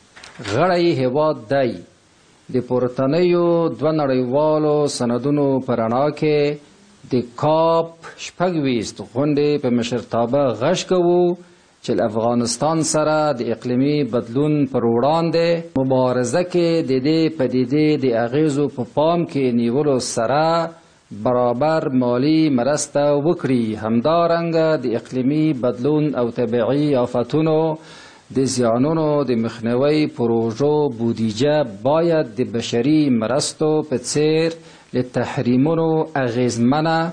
غړی هیواد دی. د پورتنیو دوه نړیوالو سندونو په رڼا کې د کاپ 26 غونډې په مشرتابه غږ کوو چې افغانستان سره د اقلیمي بدلون پر وړاندې مبارزه کې د دې پدیدې د اغیزو په پام کې نیولو سره برابر مالی مرسته وکړي. همدارنګه د اقلیمي بدلون او طبیعي آفتونو د زیانونو د مخنیوي پروژو بودیجه باید د بشري مرستو په څیر له تحریمونو اغیزمنه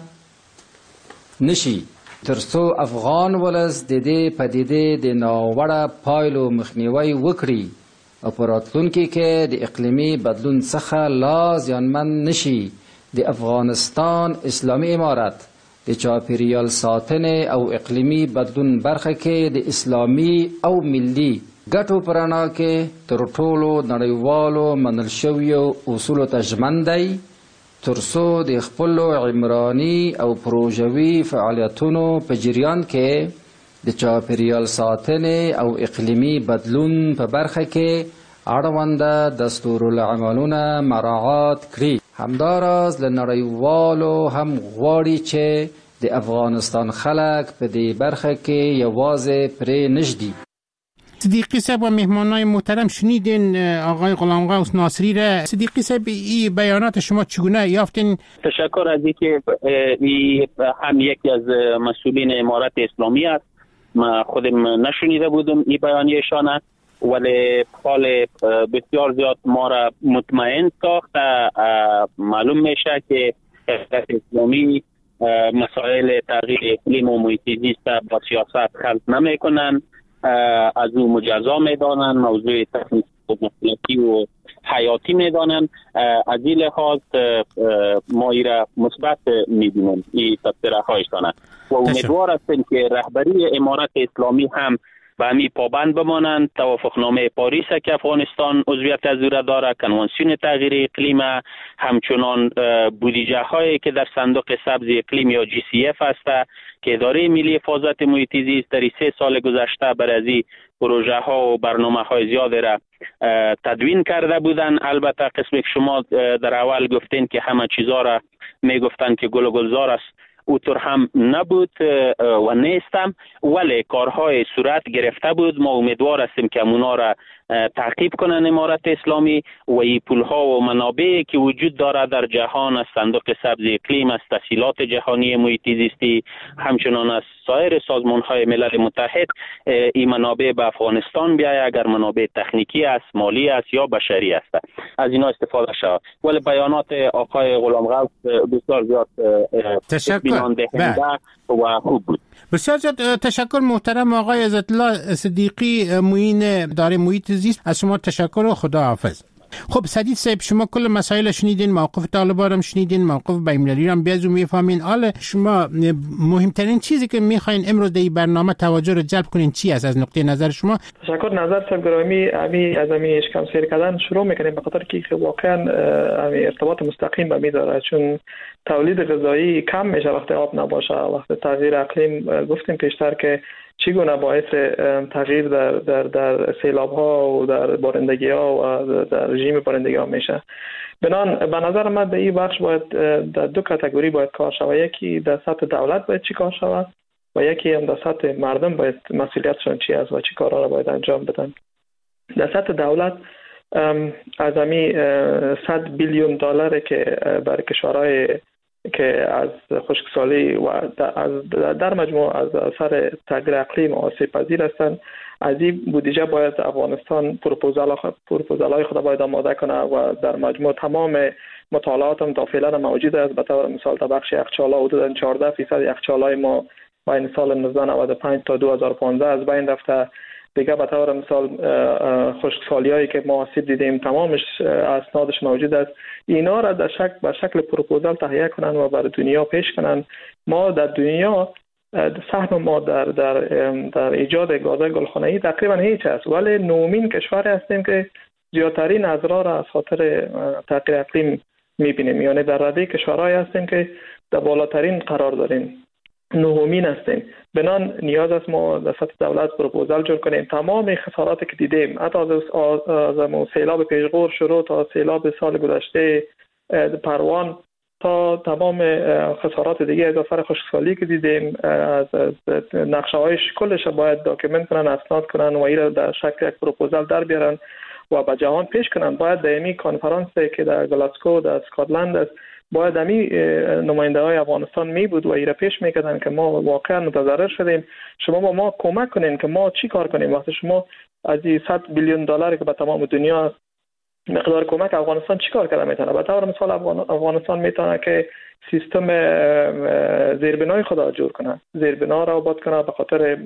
نشي، ترڅو افغان ولس د دې پدیدې د ناوړه پایلو مخنیوي وکړي او په راتلونکي کې د اقلیمي بدلون څخه لا زیانمن نشي. د افغانستان اسلامی امارت د چاپیریال ساتنې او اقلیمي بدلون برخه کې د اسلامي او ملي ګټو په رڼا کې تر ټولو نړیوالو منل شویو اصولو ته ژمن دی، ترڅو د خپلو عمراني او پروژوي فعالیتونو په جریان کې د چاپیریال ساتنې او اقلیمي بدلون په برخه کې اړونده دستورالعملونه مراعات کړي. همداراز له نړیوالو هم غواړي چې د افغانستان خلک په دې برخه کې یوازې پرې نشدي. صدیقی صاحب و مهمانای محترم شنیدین آقای غلامغوث ناصری را. صدیقی صاحب این بیانات شما چگونه یافتین؟ تشکر از اینکه هم یکی از مسئولین امارت اسلامی است. ما خودم نشنیده بودم این بیانیه‌شان، ولی حال بسیار زیاد ما را مطمئن ساخت. معلوم میشه که امارت اسلامی مسائل تغییر اقلیم و محیط زیست با سیاست خلط نمیکنن، از او مجزا میدانن، موضوع تکنیکی و مسلکی و حیاتی میدانن. از این لحاظ ما ای را مثبت میبینیم این تبصره هایشان و امیدوار هستیم که رهبری امارت اسلامی هم به همی پابند بمانند. توافقنامه پاریس که افغانستان عضویت از او داره، کنوانسیون تغییر اقلیم، همچنان بودجه هایی که در صندوق سبز اقلیم یا GCF است که اداره ملی حفاظت محیط زیست در 3 سال گذشته برای پروژه ها و برنامه های زیاد را تدوین کرده بودن. البته قسمی که شما در اول گفتین که همه چیزا را میگفتن که گل و گلزار است، اوطور هم نبود و نیستم، ولی کارهای صورت گرفته بود. ما امیدوار هستیم که اونا را تعقیب کنن امارت اسلامی و این پولها و منابعی که وجود داره در جهان، از صندوق سبز اقلیم، از تسهیلات جهانی محیط زیستی، همچنان از سایر سازمان‌های ملل متحد، این منابع به افغانستان بیاید. اگر منابع تکنیکی است، مالی است یا بشری است، از اینا استفاده شود. ولی بیانات آقای غلامغوث بسیار زیاد اطمینان دهنده و خوب بود. بسیار زیاد تشکر محترم آقای عزت‌الله صدیقی، معین اداره محیط زیست. از شما تشکر و خداحافظ. خب سدید صاحب، شما کل مسائل شنیدین، موقف طالبان هم شنیدین، موقف بین‌المللی هم بیازو میفهمین. حالا شما مهمترین چیزی که میخواین امروز در این برنامه توجه رو جلب کنین چی است از نقطه نظر شما؟ تشکر. نظر صاحب گرامی، از اشکام سیر کردن شروع میکنیم، به خاطر که واقعا ارتباط مستقیم به میداره، چون تولید غذایی کم میشه وقتی آب نباشه. وقتی تغییر اقلیم گفتیم پیشتر که چگونه باعث تغییر در سیلاب ها و در بارندگی ها و در رژیم بارندگی ها میشه. به نظر من در این بخش باید در 2 کاتگوری باید کار شود. یکی در سطح دولت باید چی کار شود و یکی هم در سطح مردم باید مسئولیتشون چی است و چی کارها را باید انجام بدن. در سطح دولت از امی 100 بیلیون دلار که برای کشورهای که از خشکسالی و در مجموع از اثر تغییر اقلیم آسیب پذیر هستند، از این بودجه باید افغانستان پروپوزال خود باید آماده کنه و در مجموع تمام مطالعات هم تا فعلا موجود است. به طور مثال در بخش یخچال‌ها حدود 14% یخچال‌های ما بین سال 1995 تا 2015 از بین رفته. دیگه به طور مثال خشکسالی‌هایی که ما آسیب دیدیم تمامش اسنادش موجود است. اینا را به شکل پروپوزال تهیه کنن و برای دنیا پیش کنن. ما در دنیا سهم ما در ایجاد گازهای گلخانه‌ای تقریبا هیچ است، ولی نومین کشوری هستیم که زیادترین اضرار را از خاطر تغییر اقلیم می‌بینیم. یعنی در رده کشورهایی هستیم که در بالاترین قرار داریم، نهمین هستیم. بنان نیاز است ما در سطح دولت پروپوزال جور کنیم. تمام خساراتی که دیدیم، حتی از سیلاب پیشگور شروع تا سیلاب سال گذشته پروان تا تمام خسارات دیگه از اثر خشکسالی که دیدیم، از نقشه های کلش باید داکیومنت کنن، اسناد کنن و این در شکل یک پروپوزال در بیارن و به جهان پیش کنن. باید در این کنفرانسی که در گلاسکو در اسکاتلند است، باید همی نماینده های افغانستان می بود و ایره پیش میکردن که ما واقعا متضرر شدیم، شما با ما کمک کنین که ما چی کار کنیم. وقتی شما از این 100 بیلیون دلار که به تمام دنیا مقدار کمک افغانستان چی کار کرده میتونه؟ به طور مثال افغانستان میتونه که سیستم زیربنای خدا جور کنه، زیربنا را آباد کنه، به خاطر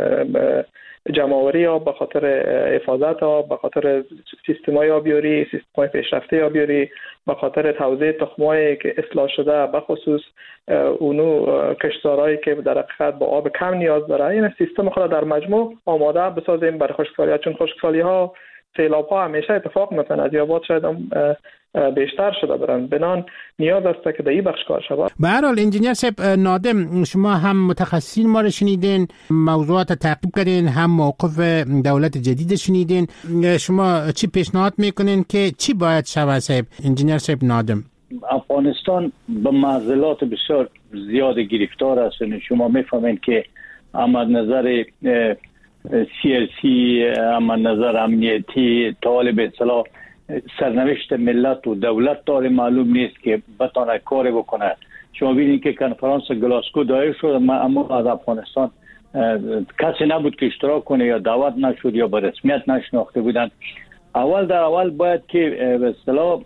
جمع‌آوری آب، به خاطر حفاظت آب، به خاطر سیستم‌های آبیاری، سیستم‌های پیشرفته آبیاری، به خاطر توزیع تخم‌هایی که اصلاح شده، به خصوص اونو کشتزارهایی که در حقیقت با آب کم نیاز داره. این سیستم خود در مجموع آماده بسازیم برای خشکسالی‌ها، چون خشکسالی‌ها، سیلاب‌ها همیشه اتفاق می‌کنه. از یابات شاید هم بیشتر شده برن. بنان نیاز است که در این بخش کار شود. به هر حال انجینیر صاحب نادم، شما هم متخصصین ما رو شنیدین، موضوعات تعقیب کردین، هم موقف دولت جدید شنیدین. شما چی پیشنهاد میکنین که چی باید شود صاحب؟ انجینیر صاحب نادم. افغانستان به معضلات بسیار زیاد گرفتار است. شما میفهمین که اما نظر سیاسی، اما نظر امنیتی، طالب اصلاح سرنوشت ملت و دولت داره معلوم نیست که بتونه کاری بکنه. شما ببینید که کنفرانس گلاسکو دایر شد اما از افغانستان کسی نبود که اشتراک کنه یا دعوت نشد یا به رسمیت نشناخته بودن. اول باید که به اصطلاح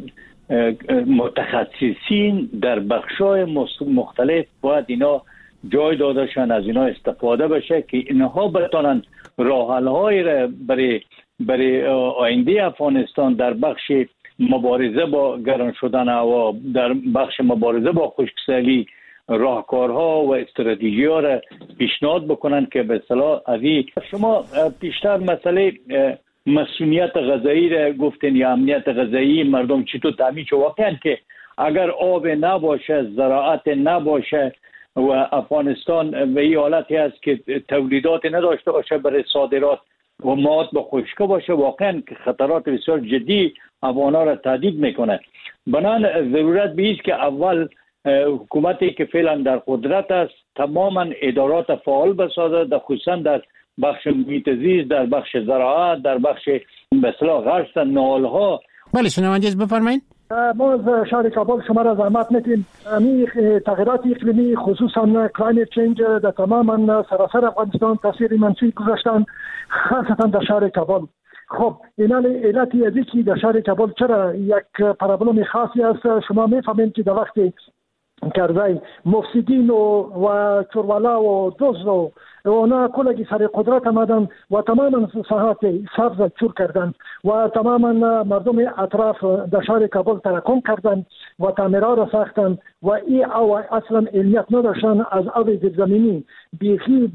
متخصصین در بخشای مختلف باید اینا جای داده شن، از اینا استفاده بشه که اینها بتونن راه حل های برای آینده افغانستان در بخش مبارزه با گران شدن هوا، در بخش مبارزه با خشکسالی راهکارها و استراتژی ها را پیشنهاد بکنن که به اصطلاح از شما پیشتر مسئله مسئولیت غذایی را گفتین یا امنیت غذایی مردم چطور تامین شه. واقعا که اگر آب نباشه، زراعت نباشه و افغانستان به این حالتی است که تولیدات نداشته باشه برای صادرات و مواد به خشکی باشه، واقعا که خطرات بسیار جدی افغانا را تهدید میکنه. بنابراین ضرورت به است که اول حکومتی که فعلا در قدرت است تماما ادارات فعال بسازد، خصوصا در بخش محیط زیست، در بخش زراعت، در بخش به اصطلاح غرس نالها. بله شنونده بفرمایید. ما از شهر کابل شما را زحمت میتیم. تغییرات اقلیمی خصوصا کلایمت چینج در تماما سراسر افغانستان تاثیر منفی گذاشتن، خاصتا در شهر کابل. خب این علتی ازی که در شهر کابل چرا یک پرابلم خاصی است. شما میفهمید که در وقتی کرزی مفسدین و چوروالا و دوز و اونا کلگی سر قدرت آمدن و تماما ساحات سبز چور کردن و تماما مردم اطراف در شهر کابل تراکم کردن و تعمیرها را ساختن و این اصلا علمیت نداشتن از آب زیرزمینی بیخی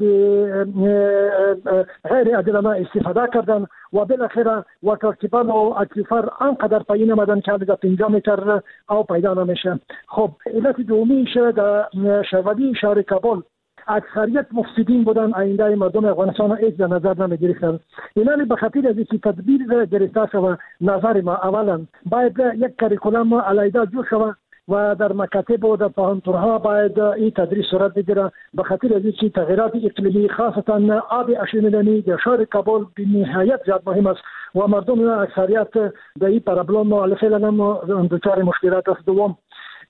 غیر عادلانه استفاده کردن و بالاخره وکالتیپان و اکویفر آنقدر پایین آمدن که در 5 متر آب پیدا نمیشه. خب علت دومیش در شوالی شهر کابل اکثریت مفسدین بودن، آینده مردم افغانستان را هیچ در نظر نمی‌گرفتند. اینانی به خاطر از اینکه تدبیر گرفته شود، نظر ما اولا باید یک کاریکولم علیحده جور شود و در مکاتب و در پوهنتون‌ها باید این تدریس صورت بگیرد. به خاطر از اینکه تغییرات اقلیمی خاصتا آب اشیملانی در شهر کابل به نهایت زیاد مهم است و مردم اکثریت به این پرابلم فعلا دچار مشکلات است. دوم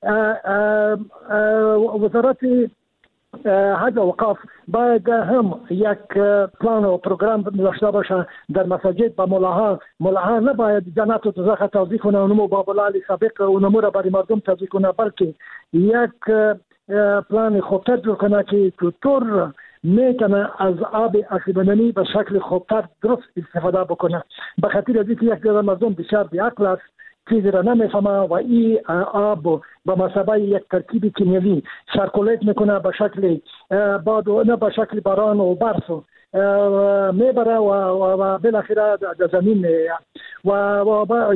وزارت حج و اوقاف باید هم یک پلان و پروگرام داشته باشه در مساجد با ملاها نباید جنات و دوزخ توضیح کنه و نمو بابلال سابق و نمو را برای مردم توضیح کنه، بلکه یک پلان خوبتر جور کنه که چطور میتونه از آب آسیبانانی به شکل خوبتر درست استفاده بکنه. به خاطر از اینکه یک جور مردم بسیار بی‌عقل است، چیزی را نمیفهمه و این آب به مثابه یک ترکیب کیمیایی سرکولیت میکنه به شکل باد و نه به شکل باران و برف میبره و بالاخره در زمین و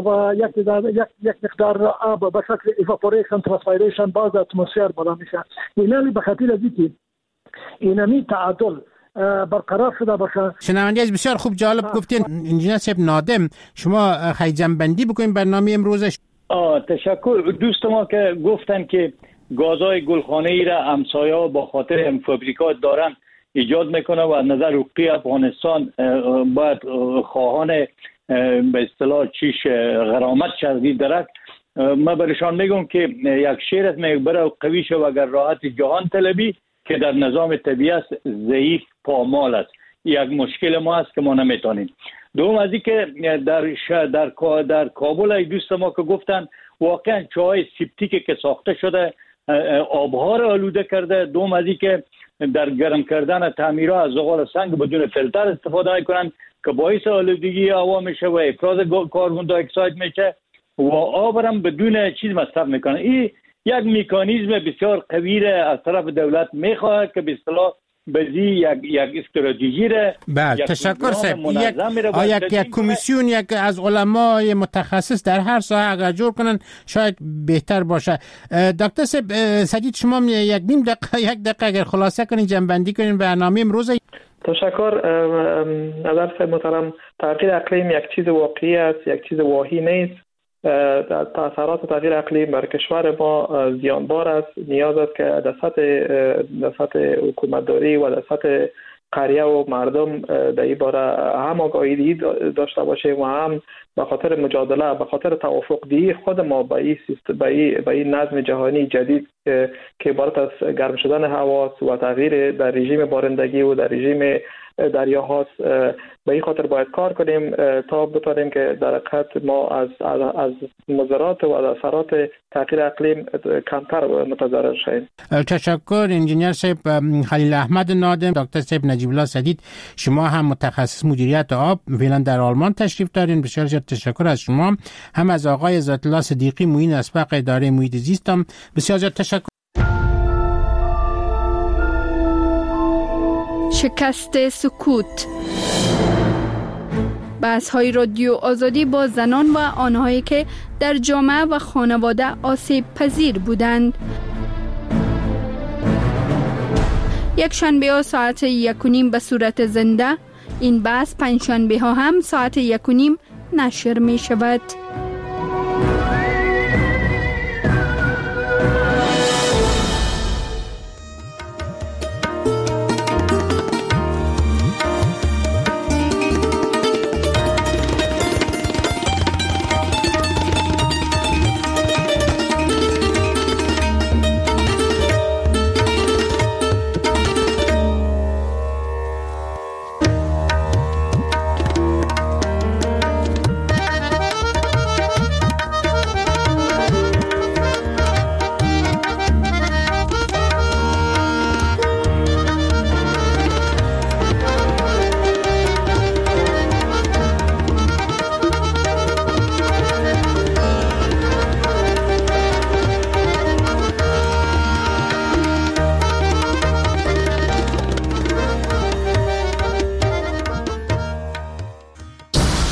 یک مقدار آب به شکل ایواپوریشن ترانسپیریشن باز اتمسفر بالا میشه. اینانی به خاطر از اینکه اینمی تعادل برقرار شده باشه. شنونده از بسیار خوب جالب گفتین. انجینیر صاحب نادم، شما خیلی جنبندی بکنین برنامه امروزش. تشکر. دوست ما که گفتن که گازهای گلخانه‌ای را همسایه‌ها با خاطر فابریکات دارن ایجاد میکنه و نظر حقوقی افغانستان باید خواهان به اصطلاح چیش غرامت شرقی درک. ما برشان میگم که یک شعر است میگه قوی شو اگر راحت جهان طلبی که در نظام طبیعت ضعیف پامال است. یک مشکل ما است که ما نمیتونیم. دوم از این که در کابل دوست ما که گفتن واقعا چاهای سیپتیکی که ساخته شده آبها را آلوده کرده. دوم از این که در گرم کردن تعمیرها از زغال سنگ بدون فیلتر استفاده میکنن که باعث آلودگی هوا میشه و افراز کربن دی اکساید میشه و آب هم بدون چیز مصرف میکنن. این یک مکانیزم بسیار قوی از طرف دولت میخواد که به اصطلاح بزی یک استراتژی را. بله تشکر صاحب. یک کمیسیون یک از علمای متخصص در هر ساحه اگر جور کنن شاید بهتر باشه. دکتر صاحب سجید شما یک دقیقه اگر خلاصه کنین جنبندی کنین برنامه امروز. تشکر. نظر صاحب محترم، تغییر اقلیم یک چیز واقعی است، یک چیز واهی نیست تاثیرات تغییر اقلیم بر کشور ما زیانبار است. نیاز است که در سطح حکومتداری و در سطح قریه و مردم در این باره هم آگاهی داشته باشیم و هم به خاطر مجادله، به خاطر توافق دی خود ما به این نظم جهانی جدید که عبارت از گرم شدن هوا و تغییر در رژیم بارندگی و در رژیم دریاهاست، به این خاطر باید کار کنیم تا بتوانیم که در حقیقت ما از مضرات و اثرات تغییر اقلیم کمتر متضرر شویم. تشکر انجینیر صاحب خلیل احمد نادم. دکتر صاحب نجیب الله سدید، شما هم متخصص مدیریت آب فعلا در آلمان تشریف دارین. بسیار زیاد تشکر از شما. هم از آقای ذات الله صدیقی معین اسبق اداره محیط زیست هم بسیار زیاد تشکر. شکست سکوت. بحث‌های رادیو آزادی با زنان و آنهایی که در جامعه و خانواده آسیب پذیر بودند. یک شنبه ها ساعت 1:30 به صورت زنده. این بحث پنج شنبه ها هم ساعت 1:30 نشر می شود.